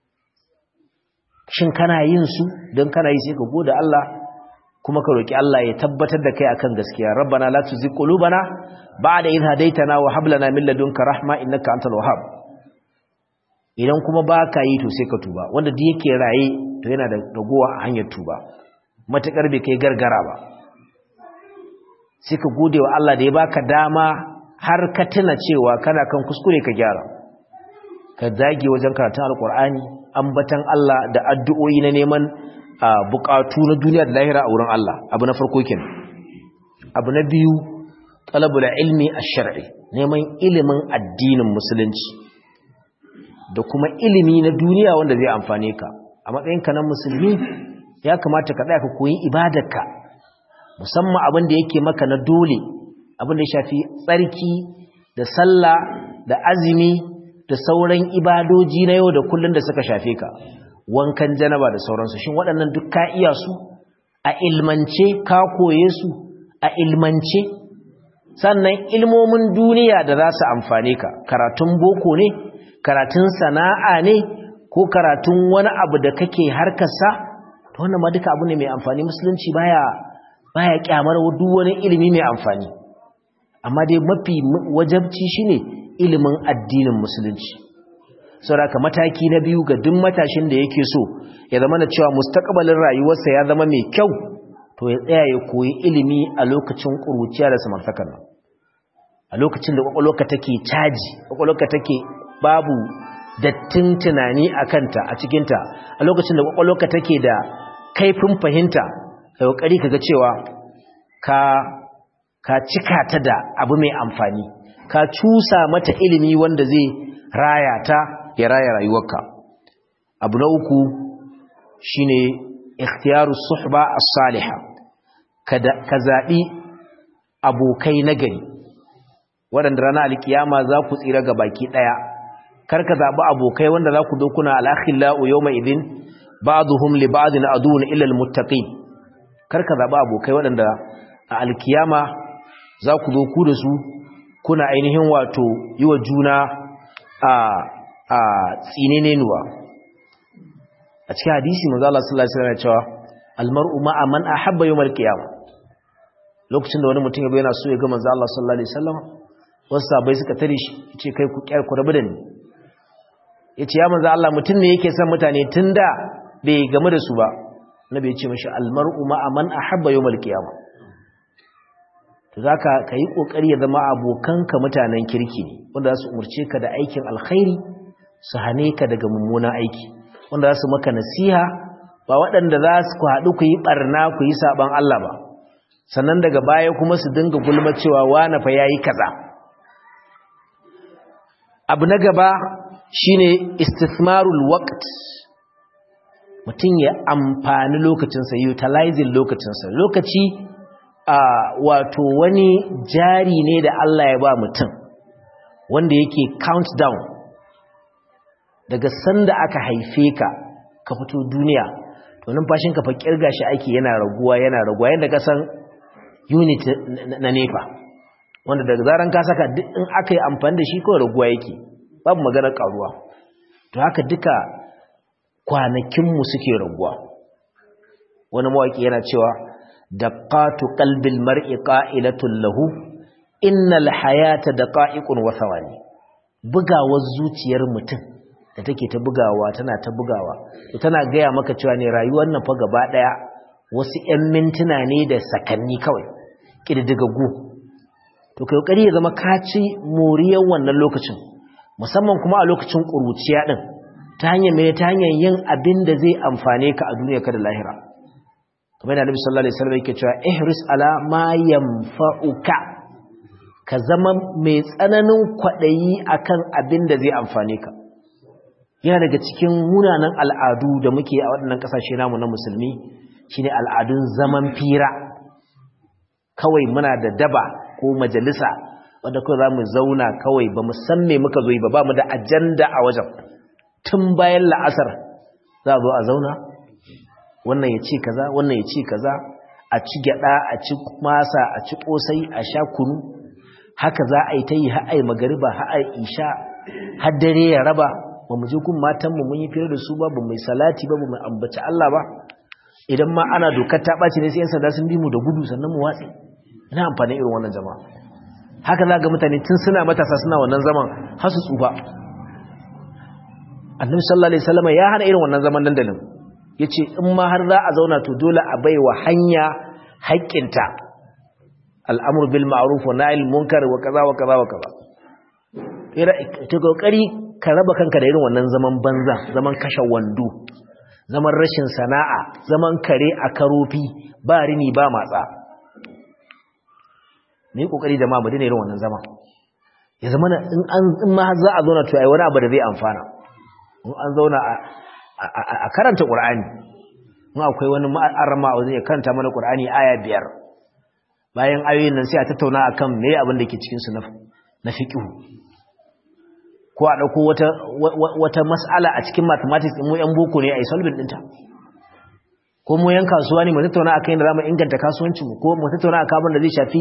shin kana yin su don kana yi sai ka gode Allah kuma ka roki Allah ya tabbatar da kai akan gaskiya rabbana la tuzigh qulubana ba'da idh hadaytana wa hab lana min ladunka rahma innaka antal wahhab idan kuma baka yi to sai ka tuba wanda duk yake raye to yana da ragowa a hanyar tuba matakar bai kai gargara ba sai ka gode wa Allah da ya baka dama har ka tuna cewa kana kan kuskure ka gyara ka dage wajen karatun alkur'ani ambatan Allah da addu'o'i na neman bukatu na duniya da lahira a wurin Allah abu na farko kenan abu na biyu talabul ilmi ash-shar'i neman ilimin addinin musulunci da kuma ilimi na duniya wanda zai amfane ka a matsayinka na musulmi ya kamata ka tsaya ka koyi ibadarka musamman abin da yake maka na dole abin da ya shafi tsarki da sallah da azumi da sauran ibadoji na yau da kullun da suka shafe ka wankan janaba da sauransu shin waɗannan duk ka iya su a ilmance ka koye su a ilmance sannan ilmomin duniya da za su amfane ka karatun boko ne karatun sana'a ne ko karatun wani abu da kake harkarsa to wannan ma duka abu ne mai amfani musulunci baya baya kyamar duk wani ilimi mai amfani amma dai mafi wajabci shine ilimin addinin musulunci saboda mataki na biyu ga duk matashin da yake so ya zama na cewa mustaqbalin rayuwarsa ya zama mai kyau to ya tsaya ya koyi ilimi a lokacin kuruciya da samartakar nan a lokacin da kwakwalwarka take caji kwakwalwarka take babu dattin tunani a kanta a cikinta a lokacin da kwakwalwarka take da kaifin fahimta kai kokari kaga cewa ka ka cika ta da abu mai amfani ka cusa mata ilimi wanda zai raya ta ya raya rayuwarka abu na uku shine ikhtiyarus suhba as-salihah kada ka zabi abokai nagari waɗanda ranar alkiyama za ku tsira ga baki daya kar ka zabi abokai wanda za ku dokuna al-akhillau yawma idin ba'dhum li ba'din adun illa al-muttaqin kar ka zabi abokai waɗanda a alkiyama za ku zo ku da su kuna ainihin wato yi wa juna a a tsinenenuwa a cikin hadisi manzo Allah sallallahu alaihi wasallam ya cewa almar'u ma'a man ahabba yawmal qiyamah lokacin da wani mutum ya bayyana so ya ga manzo Allah sallallahu alaihi wasallam wasu sahabbai suka tare shi yace kai ku kyar ku rabu da ni yace ya manzo Allah mutum ne yake son mutane tunda bai gamu da su ba nabi ya ce mishi almar'u ma'a man ahabba yawmal qiyamah to zaka kai kokari ya zama abokanka mutanen kirki ne wanda za su umurce ka da aikin alkhairi su hane ka daga mummunan aiki wanda za su maka nasiha ba waɗanda za su ku haɗu ku yi ɓarna ku yi saɓon Allah ba sannan daga baya kuma su dinga gulma cewa wane fa yayi kaza. Abu na gaba shine istithmarul waqt, mutum ya amfani lokacinsa, utilizing lokacinsa. Lokaci a wato wani jari ne da Allah ya ba mutum wanda yake countdown daga sanda aka haife ka ka fito duniya, to numfashinka fa kirga shi ake yana raguwa yana raguwa yanda ka san unit na nefa, wanda daga zaran ka saka duk in aka yi amfani da shi kawai raguwa yake, babu maganar karuwa. To haka duka kwanakinmu suke raguwa. Wani mawaki yana cewa daqatu qalbil mar'i qa'ilatun lahu innal hayata daqa'iqun wa thawani. Bugawar zuciyar mutum da take ta bugawa tana ta bugawa to tana gaya maka cewa ne rayuwar nan fa gaba daya wasu ƴan mintuna ne da sakanni kawai kididdigaggu. To kai kokari ya zama ka ci moriyar wannan lokacin, musamman kuma a lokacin kuruciya din, ta hanyar mai ta hanyar yin abin da zai amfane ka a duniya ka da lahira. Kamar da Annabi sallallahu alaihi wasallam yake cewa ihris ala ma yanfa'uka, ka zama mai tsananin kwadayi akan abin da zai amfane ka. Yana daga cikin munanan al'adu da muke a waɗannan ƙasashe namu na musulmi shine al'adun zaman fira. Kawai muna da daba ko majalisa wanda kawai za mu zauna kawai ba mu san me muka zo yi ba, ba mu da ajanda a wajen. Tun bayan la'asar za a zo a zauna, wannan ya ce kaza wannan ya ce kaza, a ci gyada, a ci masa, a ci kosai, a sha kunu. Haka za a yi ta yi har ai magariba har ai isha har dare ya raba, ba mu je kun matanmu mun yi fira da su ba, ba mu yi salati ba, ba mu ambaci Allah ba. Idan ma ana dokar ta ɓaci ne sai yan sanda sun bi mu da gudu sannan mu watse. Ina amfani irin wannan jama'a. Haka za ga mutane tun suna matasa suna wannan zaman har su tsufa. Annabi sallallahu alaihi wasallam ya hana irin wannan zaman dandalin. Yace in ma har za a zauna to dole a baiwa hanya haƙƙinta. Al'amru bil ma'ruf wa nahyi munkar wa kaza wa kaza wa kaza. Ta kokari ka raba kanka da irin wannan zaman banza, zaman kashe wando, zaman rashin sana'a, zaman kare a karofi, ba rini ba matsa. Me kokari da ma mu dina irin wannan zaman. Ya zama in an in ma za a zauna to ai wani abu da zai amfana. In an zauna a karanta Qur'ani, in akwai wani arma a wajen ya karanta mana Qur'ani aya biyar. Bayan ayoyin nan sai a tattauna akan me abin da ke cikin su na fiqh. Ko a dauko wata wata mas'ala a cikin mathematics din mu yan boko ne ai solving dinta. Ko mu yan kasuwa ne mu tattauna akan yadda zamu inganta kasuwancin mu, ko mu tattauna akan abin da zai shafi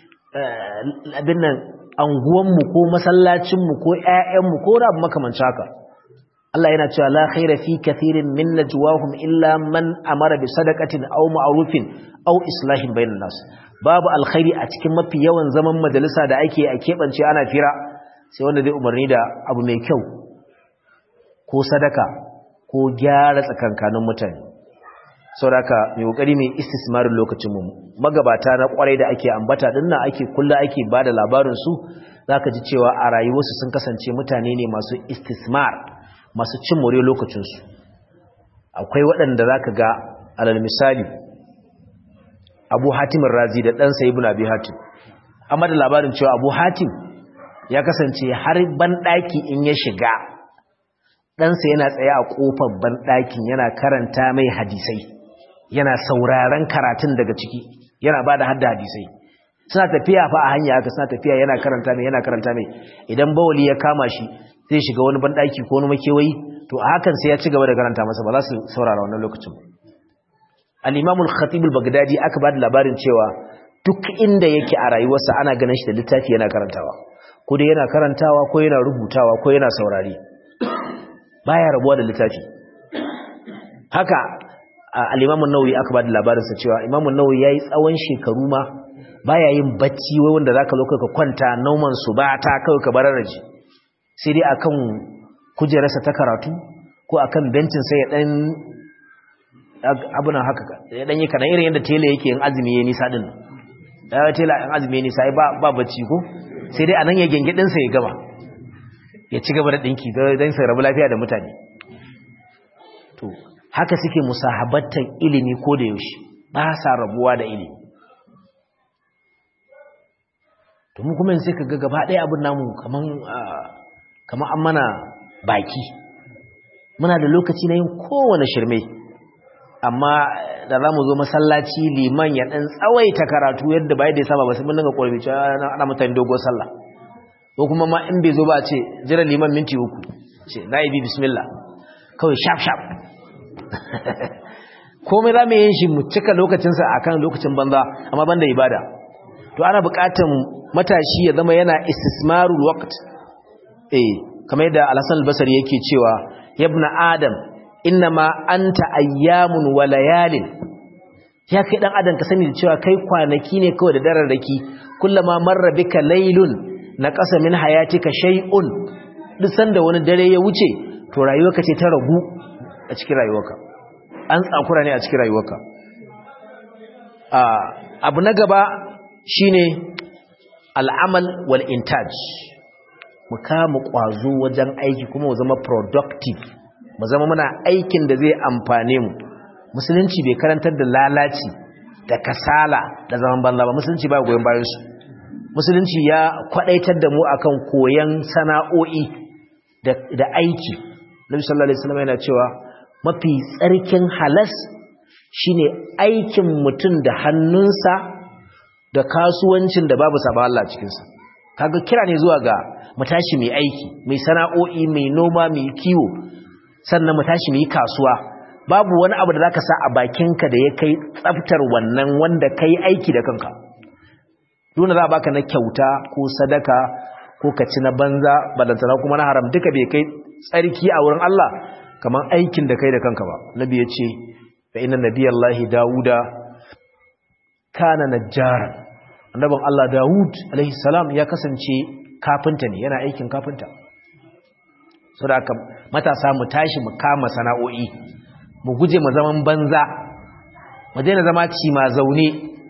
abin nan anguwan mu ko masallacin mu ko ƴaƴan mu ko rabu makamancin haka. Allah yana cewa la khaira fi kathirin min najwahum illa man amara bi sadaqatin aw ma'rufin aw islahin bainan nas. Babu alkhairi a cikin mafi yawan zaman majalisa da ake a kebance ana fira sai wanda zai umarni da abu mai kyau ko sadaka ko gyara tsakankanin mutane. Saboda mai kokari mai istismarin lokacin mu. Magabata na kwarai da ake ambata dinnan ake kullu ake bada labarin su, zaka ji cewa a rayuwarsu sun kasance mutane ne masu istismar, masu cin more lokacinsu. Akwai waɗanda za ka ga alal misali Abu Hatim Razi da ɗansa Ibn Abi Hatim, amma da labarin cewa Abu Hatim ya kasance har banɗaki in ya shiga ɗansa yana tsaye a ƙofar banɗakin yana karanta mai hadisai, yana sauraron karatun daga ciki, yana ba da hadda hadisai. Suna tafiya fa a hanya haka, suna tafiya yana karanta mai yana karanta mai idan bawali ya kama shi zai shiga wani banɗaki ko wani makewayi, to a hakan sai ya ci gaba da karanta masa, ba za su saurara wannan lokacin. Al-Imam al-Khatib al-Baghdadi aka ba da labarin cewa duk inda yake a rayuwarsa ana ganin shi da littafi yana karantawa, ko dai yana karantawa ko yana rubutawa ko yana saurare, baya rabuwa da littafi. Haka al-Imam an-Nawawi aka ba da labarin sa cewa Imam an-Nawawi yayi tsawon shekaru ma baya yin bacci wai wanda zaka zo ka kwanta nauman su ba ta kai ka bararaji, sai dai akan kujerarsa ta karatu ko akan bencin sai ya dan abuna haka ya dan yi kana irin yadda tele yake yin azumi yayin nisa din. Da tele yin azumi yayin nisa ba ba bacci ko sai dai anan ya gengedin sa ya gaba ya ci gaba da dinki dan sai rabu lafiya da mutane. To haka suke musahabattan ilimi ko da yaushe ba sa rabuwa da ilimi to mu kuma sai kaga gaba ɗaya abin namu kaman kaman an mana baki muna da lokaci na yin kowane shirme amma da zamu zo masallaci liman ya dan tsawaita karatu yadda bai da saba ba sai mun dinga korbi cewa ana mutane dogo sallah ko kuma ma in bai zo ba ce jira liman minti uku ce nayi bismillah kawai sharp sharp komai zamu yin shi mu cika lokacin sa akan lokacin banza amma banda ibada to ana buƙatar matashi ya zama yana istismarul waqt eh kamar yadda Al-Hasan al-Basri yake cewa yabna adam innama anta ayyamun wa layalin ya kai dan adam ka sani da cewa kai kwanaki ne kawai da dararraki kullama marra bika laylun naqasa min hayatika shay'un duk sanda wani dare ya wuce to rayuwarka ce ta ragu a cikin rayuwarka an tsakura ne a cikin rayuwarka abu na gaba shine al'amal wal intaj mu kama kwazo wajen aiki kuma mu zama productive mu zama muna aikin da zai amfane mu musulunci bai karantar da lalaci da kasala da zaman banza ba musulunci ba goyen bayan su musulunci ya kwadaitar da mu akan koyan sana'o'i da da aiki Nabi sallallahu alaihi wasallam yana cewa mafi tsarkin halas shine aikin mutum da hannunsa da kasuwancin da babu sabon Allah cikin sa kaga kira ne zuwa ga mu tashi mai aiki mai sana'o'i mai noma mai kiwo sannan mu tashi mai kasuwa babu wani abu da zaka sa a bakinka da ya kai tsaftar wannan wanda kai aiki da kanka dole za a baka na kyauta ko sadaka ko ka ci na banza balantana kuma na haram duka bai kai tsarki a wurin Allah kamar aikin da kai da kanka ba nabi ya ce fa inna nabiyallahi dauda kana najjaran annabin Allah Dawud alaihi salam ya kasance kafinta ne yana aikin kafinta saboda haka matasa mu tashi mu kama sana'o'i mu guje mu zaman banza mu daina zama ci ma zaune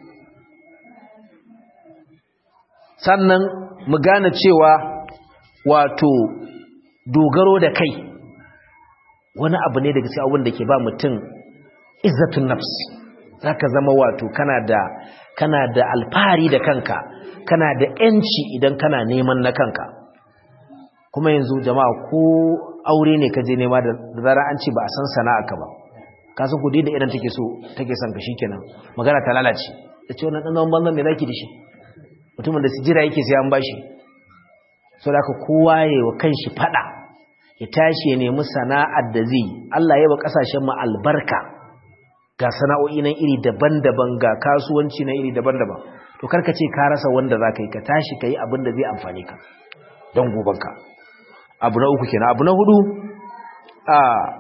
sannan mu gane cewa wato dogaro da kai wani abu ne daga cikin abin da ke ba mutum izzatun nafs zaka zama wato kana da kana da alfahari da kanka kana da yanci idan kana neman na kanka kuma yanzu jama'a ko aure ne ka je nema da zara an ce ba a san sana'arka ba ka san kudi da idan take so take son ka shikenan magana ta lalace ta ce wannan dan banzan me zaki da shi mutumin da sijira yake sai an bashi saboda haka kowa yayi wa kanshi fada ya tashi ya nemi sana'ar da zai Allah ya ba kasashen mu albarka ga sana'o'i nan iri daban-daban ga kasuwanci nan iri daban-daban to karka ce ka rasa wanda zaka yi ka tashi kai abin da zai amfane ka don gobanka abu na uku kenan abu na hudu a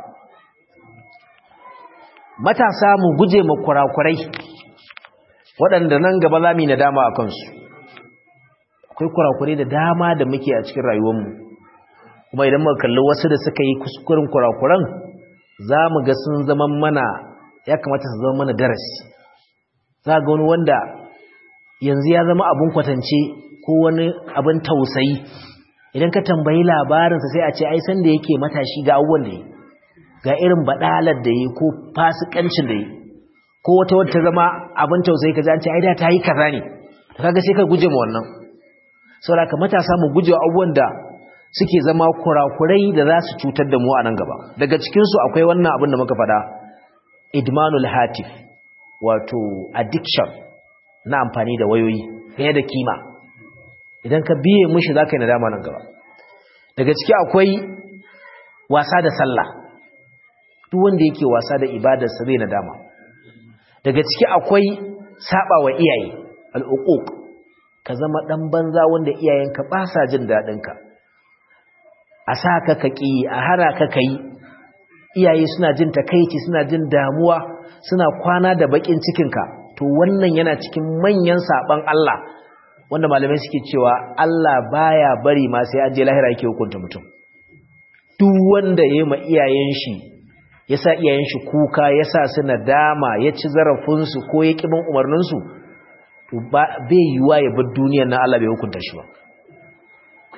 matasa mu guje mu kurakurai waɗanda nan gaba za mu nadama a kansu akwai kurakurai da dama da muke a cikin rayuwarmu kuma idan muka kalli wasu da suka yi kuskuren kurakuran za mu ga sun zama mana ya kamata su zama mana darasi za ga wani wanda yanzu ya zama abun kwatance ko wani abin tausayi idan ka tambayi labarinsa sai a ce ai san da yake matashi ga abubuwan da yi ga irin badalar da yi ko fasikancin da yi ko wata wata zama abin tausayi kaza an ce ai da ta yi kaza ne kaga sai ka guje mu wannan saboda ka matasa mu guje abubuwan da suke zama kurakurai da za su cutar da mu a nan gaba daga cikin su akwai wannan abin da muka faɗa idmanul hatif wato addiction na amfani da wayoyi fiye da kima idan ka biye mushi zaka yi nadama nan gaba daga ciki akwai wasa da sallah duk wanda yake wasa da ibadarsa zai nadama daga ciki akwai saba wa iyaye al'uquq ka zama dan banza wanda iyayenka ba sa jin dadin ka a saka ka ki a hana ka kai iyaye suna jin takeici suna jin damuwa suna kwana da bakin cikin ka to wannan yana cikin manyan saban Allah wanda malamai suke cewa Allah baya bari ma sai an je lahira yake hukunta mutum duk wanda yayi ma iyayen shi yasa iyayen shi kuka yasa su nadama ya ci zarafin su ko ya kibin umarnin su to ba bai yiwa ya bar duniyar nan Allah bai hukunta shi ba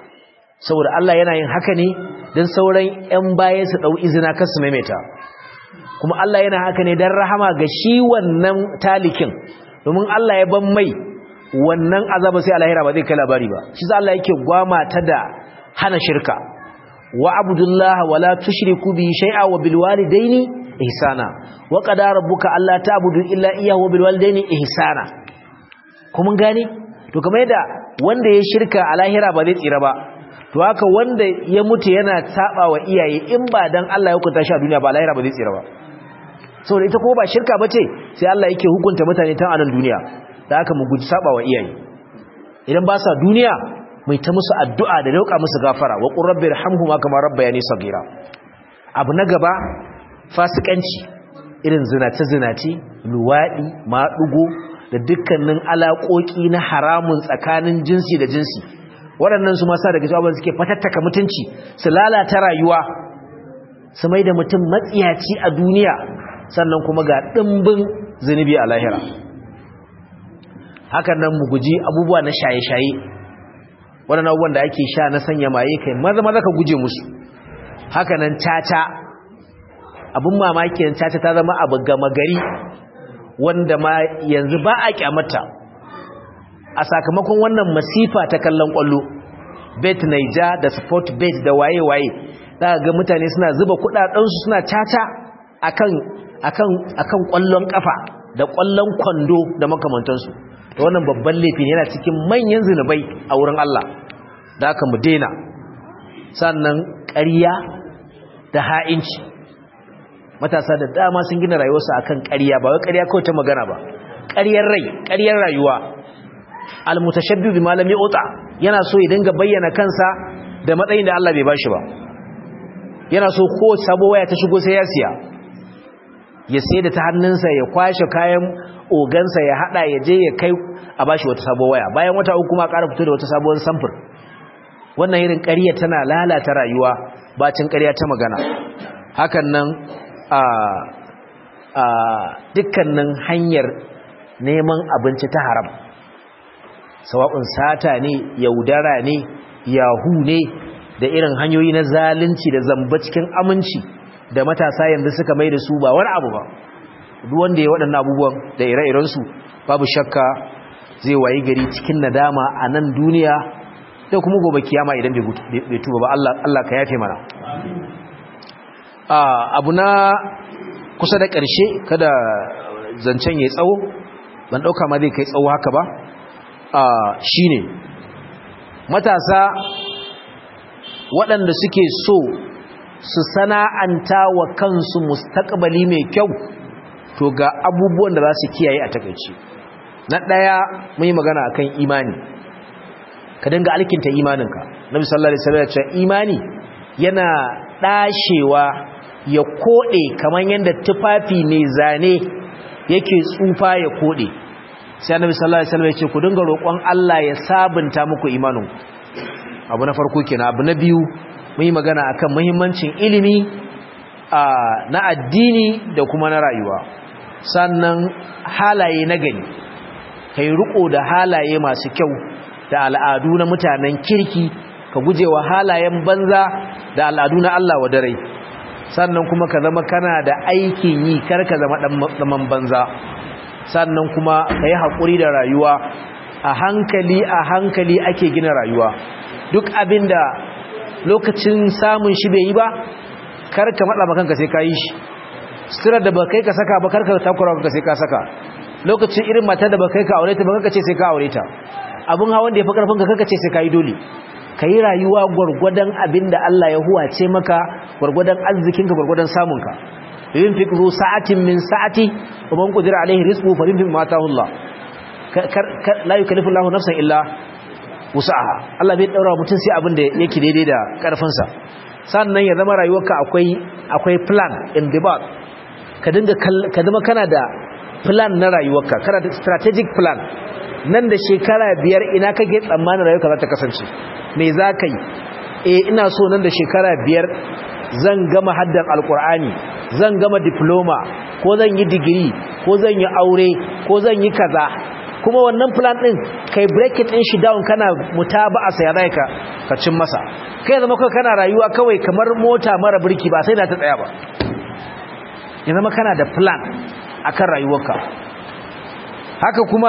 saboda Allah yana yin haka ne dan sauran ƴan baya su dau izina kar su maimaita kuma Allah yana haka ne dan rahama ga shi wannan talikin domin Allah ya ban mai wannan azaba sai alahira ba zai kai labari ba shi sai Allah yake gwama ta da hana shirka wa abudullaha wala tushriku bi shay'a wa bil walidaini ihsana wa qada rabbuka alla ta'budu illa iyyahu wa bil walidaini ihsana kuma gane to kamar yadda wanda ya shirka a lahira ba zai tsira ba to haka wanda ya mutu yana saba wa iyaye in ba dan Allah ya hukunta shi a duniya ba lahira ba zai tsira ba saboda ita ko ba shirka bace sai Allah yake hukunta mutane tan a nan duniya da haka mu guji saba wa iyaye idan ba sa duniya mai ta musu addu'a da roƙa musu gafara wa qur rabbi irhamhuma kama rabbayani saghira abu na gaba fasikanci irin zinace zinace luwadi maɗugo da dukkanin alaƙoƙi na haramun tsakanin jinsi da jinsi waɗannan su masa daga jawabin suke fatattaka mutunci su lalata rayuwa su mai da mutum matsiyaci a duniya sannan kuma ga ɗimbin zunubi a lahira hakan nan mu guji abubuwa na shaye-shaye waɗannan abubuwan da ake sha na sanya maye kai maza maza ka guje musu haka nan caca abin mamaki caca ta zama abu gama gari wanda ma yanzu ba a kyamata a sakamakon wannan masifa ta kallon kwallo bet naija da sport bet da waye-waye za ga mutane suna zuba kudadensu suna caca akan akan akan kwallon kafa da kwallon kwando da makamantansu to wannan babban laifi ne yana cikin manyan zinubai a wurin Allah da haka mu daina sannan ƙarya da ha'inci matasa da dama sun gina rayuwarsu akan ƙarya ba wai ƙarya kawai ta magana ba ƙaryar rai ƙaryar rayuwa almutashabbi bima lam yu'ta yana so ya dinga bayyana kansa da matsayin da Allah bai bashi ba yana so ko sabo waya ta shigo sai ya siya ya sai da ta hannunsa ya kwashe kayan ogansa ya hada ya je ya kai a bashi wata sabo waya bayan wata uku kuma ƙara fito da wata sabuwar samfur wannan irin ƙarya tana lalata rayuwa bacin ƙarya ta magana hakan nan a a dukkanin hanyar neman abinci ta haram sawa'un sata ne yaudara ne yahu ne da irin hanyoyi na zalunci da zamba cikin aminci da matasa yanzu suka mai da su ba wani abu ba duk wanda ya waɗannan abubuwan da ire-iren su babu shakka zai wayi gari cikin nadama a nan duniya da kuma gobe kiyama idan bai tuba ba Allah Allah ka yafe mana abu na kusa da ƙarshe kada zancen ya tsawo ban ɗauka ma zai kai tsawo haka ba shine matasa waɗanda suke so su sana'anta wa kansu mustaqbali mai kyau to ga abubuwan da za su kiyaye a takaice na ɗaya mun yi magana akan imani ka dinga alkinta imaninka nabi sallallahu alaihi wasallam ya ce imani yana ɗashewa ya koɗe kamar yadda tufafi mai zane yake tsufa ya koɗe sai annabi sallallahu alaihi wasallam ya ce ku dinga roƙon Allah ya sabunta muku imanin abu na farko kenan abu na biyu mun yi magana akan muhimmancin ilimi na addini da kuma na rayuwa sannan halaye na gani kai riko da halaye masu kyau da al'adu na mutanen kirki ka gujewa halayen banza da al'adu na Allah wa dare sannan kuma ka zama kana da aikin yi kar ka zama dan banza sannan kuma ka yi haƙuri da rayuwa a hankali a hankali ake gina rayuwa duk abinda lokacin samun shi bai yi ba kar ka maɗa makanka sai ka yi shi suturar da ba kai ka saka ba kar ka takura ka sai ka saka lokacin irin matar da ba kai ka aure ta ba kar ka ce sai ka aure ta abin hawan da ya fi ƙarfin ka kar ka ce sai ka yi dole ka yi rayuwa gwargwadon abin da Allah ya huwace maka gwargwadon arzikinka gwargwadon samunka yunfiq zu sa'atin min sa'ati wa man qadira alayhi rizquhu falyunfiq ma ataahu Allah la yukallifu Allahu nafsan illa wus'aha Allah bai daura mutum sai abin da yake daidai da karfin sa sannan ya zama rayuwarka akwai akwai plan in the back ka dinga ka zama kana da plan na rayuwarka kana da strategic plan nan da shekara biyar ina kake tsammanin rayuwarka za ta kasance me za ka yi eh ina so nan da shekara biyar zan gama haddan alkur'ani zan gama diploma ko zan yi digiri ko zan yi aure ko zan yi kaza kuma wannan plan din kai break it din shi down kana mutaba'a sai rai ka ka cin masa kai zama kai kana rayuwa kawai kamar mota mara birki ba sai da ta tsaya ba ya zama kana da plan akan rayuwarka. Haka kuma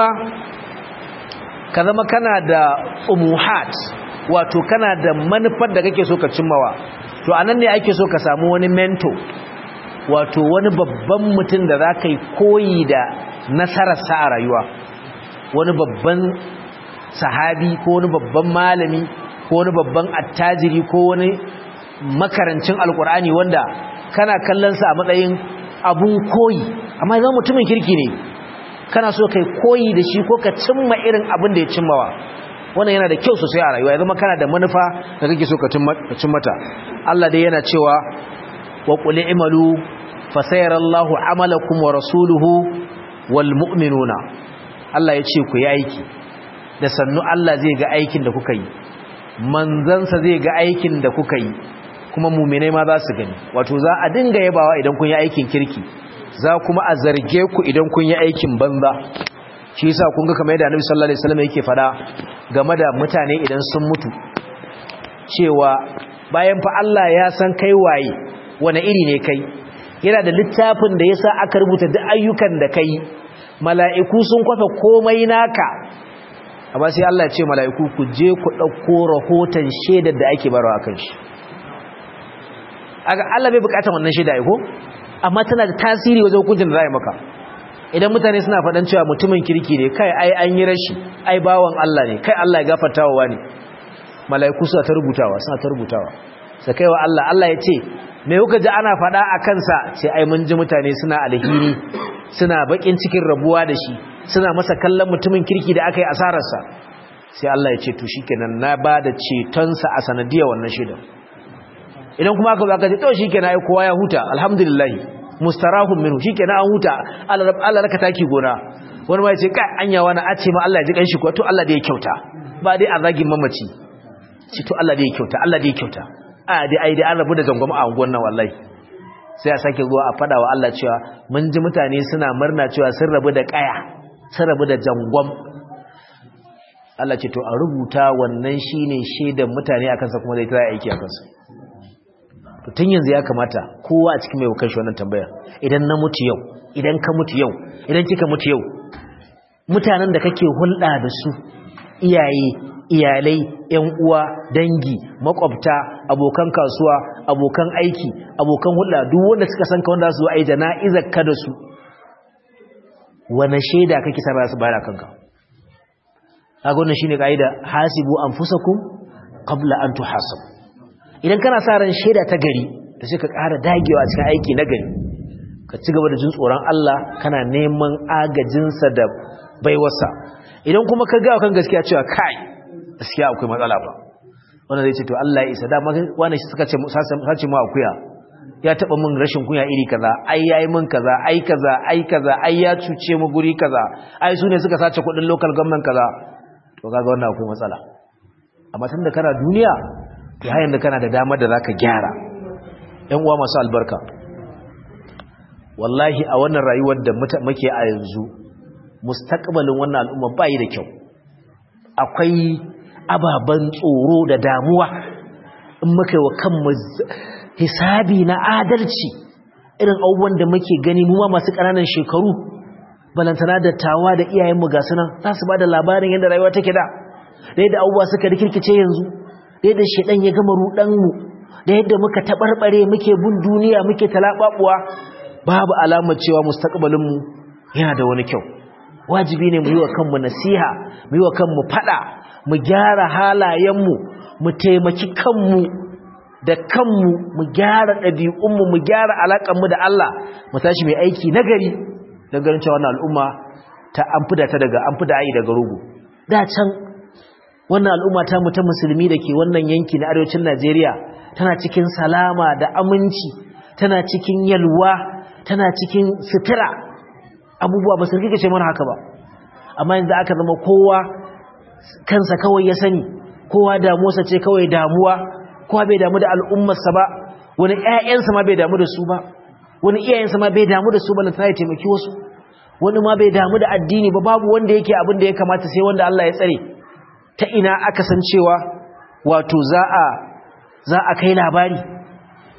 ka zama kana da umuhat, wato kana da manufar da kake so ka cimmawa. To anan ne ake so ka samu wani mentor, wato wani babban mutum da za ka yi koyi da nasararsa a rayuwa, wani babban sahabi ko wani babban malami ko wani babban attajiri ko wani makarancin alkur'ani wanda kana kallonsa a matsayin abun koyi, amma zama mutumin kirki ne, kana so kai koyi da shi ko ka cimma irin abin da ya cimmawa. Wannan yana da kyau sosai a rayuwa, ya zama kana da manufa da kake so ka cimmata. Allah dai yana cewa wa qul i'malu fasayarallahu amalakum wa rasuluhu wal mu'minuna. Allah ya ce ku yi aiki, da sannu Allah zai ga aikin da kuka yi, manzansa zai ga aikin da kuka yi, kuma mu'minai ma za su gani. Wato za a dinga yabawa idan kun yi aikin kirki, za kuma a zarge ku idan kun yi aikin banza. Shi yasa kun ga kamar yadda Annabi sallallahu alaihi wasallam yake fada game da mutane idan sun mutu, cewa bayan fa Allah ya san kai waye, wani iri ne kai, yana da littafin da yasa aka rubuta duk ayyukan da kai, mala'iku sun kwafa komai naka, amma sai Allah ya ce mala'iku ku je ku dauko rahoton shedar da ake barawa kan shi. Aga Allah bai bukatar wannan sheda ai ko, amma tana da tasiri wajen hukuncin da za a yi maka. Idan mutane suna faɗan cewa mutumin kirki ne, kai ai an yi rashi, ai bawan Allah ne, kai Allah ya gafartawa wani, mala'iku suna ta rubutawa suna ta rubutawa sai kai wa Allah. Allah ya ce me kuka ji ana faɗa a kansa? Sai ai mun ji mutane suna alhini, suna bakin cikin rabuwa da shi, suna masa kallon mutumin kirki da aka yi asararsa. Sai Allah ya ce to shikenan na ba da cetonsa a sanadiyar wannan shaidan. Idan kuma aka zo aka ce to shikenan ai kowa ya huta, alhamdulillah mustarahun minhu, shikenan an huta, Allah raka taki gona. Wani ma ya ce kai anya wani a ce ma Allah ya ji kanshi ko to Allah da ya kyauta, ba dai a zagin mamaci, ce to Allah da ya kyauta, Allah da ya kyauta, a dai ai dai an rabu da zangwama a unguwan nan wallahi. Sai a sake zuwa a fada wa Allah cewa mun ji mutane suna murna cewa sun rabu da kaya, sun rabu da jangwam. Allah ce to a rubuta wannan shine shedan mutane akan sa, kuma zai tara aiki akan sa. Tun yanzu ya kamata kowa a cikin mai wukan shi wannan tambaya, idan na mutu yau, idan ka mutu yau, idan kika mutu yau, mutanen da kake hulɗa da su, iyaye, iyalai, ƴan uwa, dangi, makwabta, abokan kasuwa, abokan aiki, abokan hulɗa, duk wanda suka san ka wanda su zo ai jana'izar ka da su, wane shaida kake sa su bayar kanka? Kaga wannan shine kaida, hasibu anfusakum qabla an tuhasabu. Idan kana sa ran shaida ta gari, da sai ka ƙara dagewa cikin aiki na gari, ka ci gaba da jin tsoron Allah, kana neman agajinsa da baiwarsa. Idan kuma ka ga kan gaskiya cewa kai gaskiya akwai matsala ba, wannan zai ce to Allah ya isa, da wani suka ce sace mu akuya, ya taba min rashin kunya iri kaza, ai yayi min kaza, ai kaza, ai kaza, ai ya cuce mu guri kaza, ai su ne suka sace kudin local government kaza. To kaga wannan akwai matsala. Amma tunda kana duniya, to hayan da kana da damar da zaka gyara. Ƴan uwa masu albarka, wallahi a wannan rayuwar da muke a yanzu, mustaqbalin wannan al'umma bai da kyau. Akwai ababan tsoro da damuwa in muka yi wa kanmu hisabi na adalci, irin abubuwan da muke gani mu ma masu ƙananan shekaru, balantana da tawa da iyayenmu ga sunan za su ba da labarin yadda rayuwa take da, da yadda abubuwa suka rikirkice yanzu, da yadda shedan ya gama rudanmu, da yadda muka tabarbare muke bin duniya muke talababuwa. Babu alamar cewa mustaqbalinmu yana da wani kyau. Wajibi ne mu yi wa kanmu nasiha, mu yi wa kanmu fada, mu gyara halayenmu, mu taimaki kanmu da kanmu, mu gyara ɗabi'unmu, mu gyara alaƙanmu da Allah, mu tashi mai aiki nagari don ganin cewa wannan al'umma ta an fida ta daga an fida ayi daga rogo. Da can wannan al'umma ta mu ta musulmi da ke wannan yanki na arewacin Najeriya tana cikin salama da aminci, tana cikin yalwa, tana cikin sutura, abubuwa ba su rike ce mana haka ba. Amma yanzu aka zama kowa kansa kawai ya sani, kowa damuwarsa ce kawai damuwa, kowa bai damu da al'ummarsa ba, wani ƴaƴansa ma bai damu da su ba, wani iyayensa ma bai damu da su ba, lantana ya taimaki wasu, wani ma bai damu da addini ba, babu wanda yake abin da ya kamata sai wanda Allah ya tsare. Ta ina aka san cewa wato za a za a kai labari,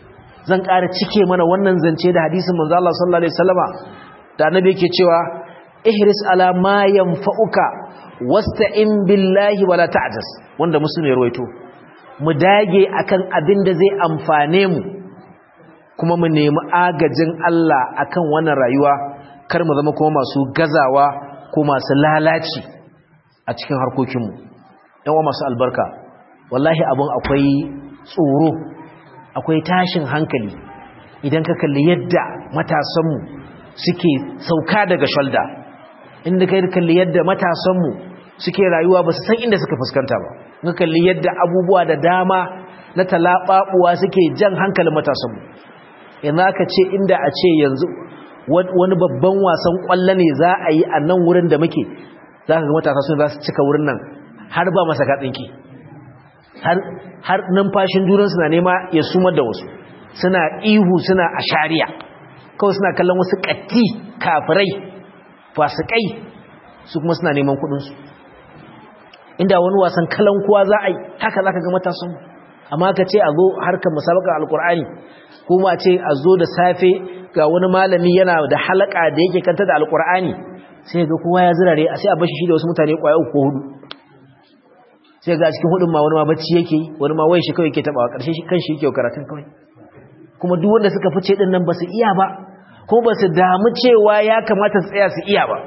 zan ƙara cike mana wannan zance da hadisin manzo Allah sallallahu alaihi wasallama da annabi yake cewa ihris ala ma yanfa'uka wasta'in billahi wala ta'jaz, wanda muslim ya rawaito. Mu dage akan abin da zai amfane mu kuma mu nemi agajin Allah akan wannan rayuwa, kar mu zama kuma masu gazawa ko masu lalaci a cikin harkokinmu. Yan uwa masu albarka, wallahi abun akwai tsoro, akwai tashin hankali idan ka kalli yadda matasanmu suke sauka daga shoulder, inda ka kalli yadda matasanmu suke rayuwa ba su san inda suka fuskanta ba, ka kalli yadda abubuwa da dama na talababuwa suke jan hankalin matasanmu. Yanzu aka ce inda a ce yanzu wani babban wasan kwallo ne za a yi a nan wurin da muke, za ka ga matasa sun za su cika wurin nan har ba masa katsinki, har numfashin juransu na nema ya sumar da wasu, suna ihu suna ashariya, kawai suna kallon wasu ƙatti kafirai fasikai, su kuma suna neman kudinsu. Inda wani wasan kalankuwa za a yi haka za ka ga matasan, amma ka ce a zo harkar musabakar alkur'ani, kuma ce a zo da safe ga wani malami yana da halaka da yake kanta da alkur'ani, sai ga kowa ya zirare a sai a bashi shi da wasu mutane kwaya uku ko hudu, sai ga cikin hudun ma wani ma bacci yake, wani ma wai shi kawai ke tabawa, karshe shi kan shi yake karatun kawai. Kuma duk wanda suka fice din nan ba su iya ba, kuma ba su damu cewa ya kamata su tsaya su iya ba.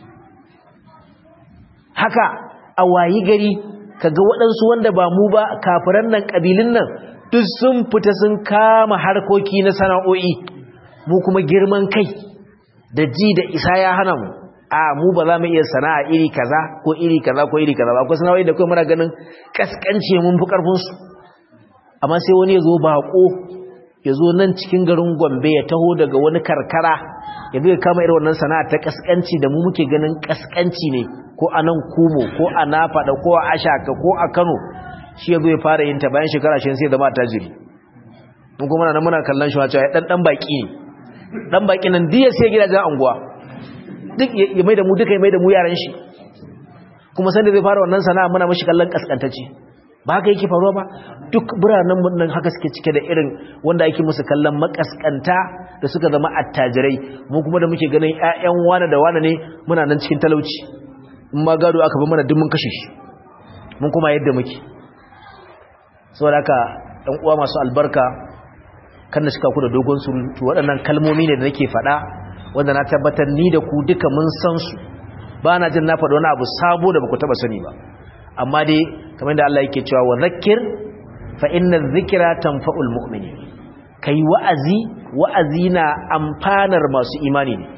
Haka a wayi gari kaga waɗansu wanda ba mu ba, kafiran nan ƙabilun nan duk sun fita sun kama harkoki na sana'o'i, mu kuma girman kai da ji da isa ya hana mu. A mu ba za mu iya sana'a iri kaza ko iri kaza ko iri kaza ba, akwai sana'o'i da kai muna ganin kaskance mun fi karfinsu. Amma sai wani ya zo baƙo, ya zo nan cikin garin Gombe, ya taho daga wani karkara, ya zo ya kama irin wannan sana'a ta kaskanci da mu muke ganin kaskanci ne, ko a nan Kumo ko a Nafaɗa ko a Ashaka ko a Kano, shi ya zo ya fara yin ta bayan shekara shi sai zama tajiri. Mun kuma nan muna kallon shi wacewa ya dan dan baki ne, dan baki nan diya sai gidajen anguwa, duk ya mai da mu duka ya mai da mu yaran shi, kuma sanda zai fara wannan sana'a muna mashi kallon kaskantacce. Ba haka yake faruwa ba, duk biranen mun nan haka suke cike da irin wanda ake musu kallon makaskanta da suka zama attajirai, mu kuma da muke ganin ƴaƴan wani da wani ne muna nan cikin talauci, in ma gado aka bi mana duk mun kashe shi, mun kuma yadda muke. Saboda haka ɗan uwa masu albarka, kan da suka ku da dogon surutu, waɗannan kalmomi ne da nake faɗa wanda na tabbatar ni da ku duka mun san su, ba na jin na faɗi wani abu sabo da ba ku taɓa sani ba. Amma dai kamar da Allah yake cewa wa zakkir fa inna dhikra tanfa'ul mu'minin, kai wa'azi, wa'azi na amfanar masu imani ne.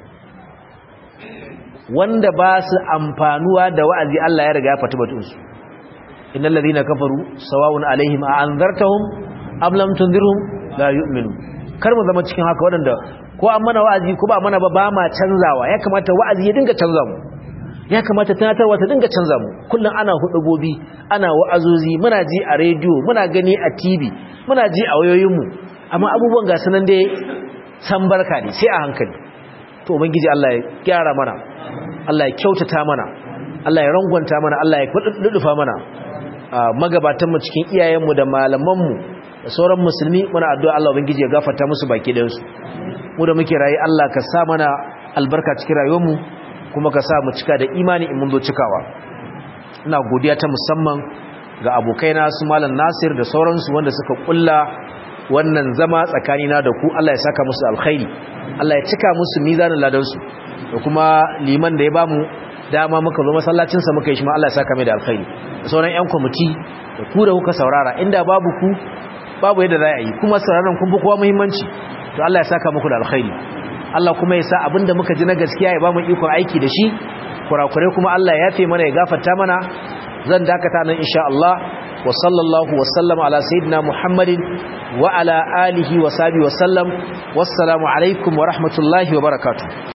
Wanda ba su amfanuwa da wa'azi Allah ya riga ya fata batun su. Innal ladhina kafaru sawa'un alaihim a anzartahum am lam tunzirhum la yu'minun. Kar mu zama cikin haka wadanda ko an mana wa'azi ko ba mana ba ba ma canzawa, ya kamata wa'azi ya dinga canza mu, ya kamata tunatarwa ta dinga canza mu. Kullum ana hudubobi, ana wa'azozi, muna ji a rediyo, muna gani a T V, muna ji a wayoyinmu, amma abubuwan ga sanan dai san barka ne, sai a hankali. To ubangiji Allah ya gyara mana, Allah ya kyautata mana, Allah ya rangwanta mana, Allah ya kududufa mana. Magabatanmu cikin iyayenmu da malamanmu da sauran musulmi muna addu'a Allah ubangiji ya gafarta musu baki da su. Mu da muke rayi Allah ka sa mana albarka cikin rayuwarmu, kuma ka sa mu cika da imani in mun zo cikawa. Ina godiya ta musamman ga abokaina su Malam Nasir da sauransu wanda suka kulla wannan zama tsakanina da ku. Allah ya saka musu alkhairi, Allah ya cika musu mizanin ladansu, da kuma liman da ya bamu dama muka zo masallacin sa muka yi shi ma Allah ya saka mai da alkhairi, da sauran ƴan kwamiti da ku da kuka saurara. Inda babu ku babu yadda za a yi, kuma sauraron kun fi kowa muhimmanci, to Allah ya saka muku da alkhairi. Allah kuma ya sa abinda muka ji na gaskiya ya ba mu ikon aiki da shi, kurakure kuma Allah ya yafe mana, ya gafarta mana. Zan dakata nan insha Allah. Wa sallallahu wa sallama ala sayyidina Muhammadin wa ala alihi wa sahbihi wa sallam. Wassalamu alaikum wa rahmatullahi wa barakatuh.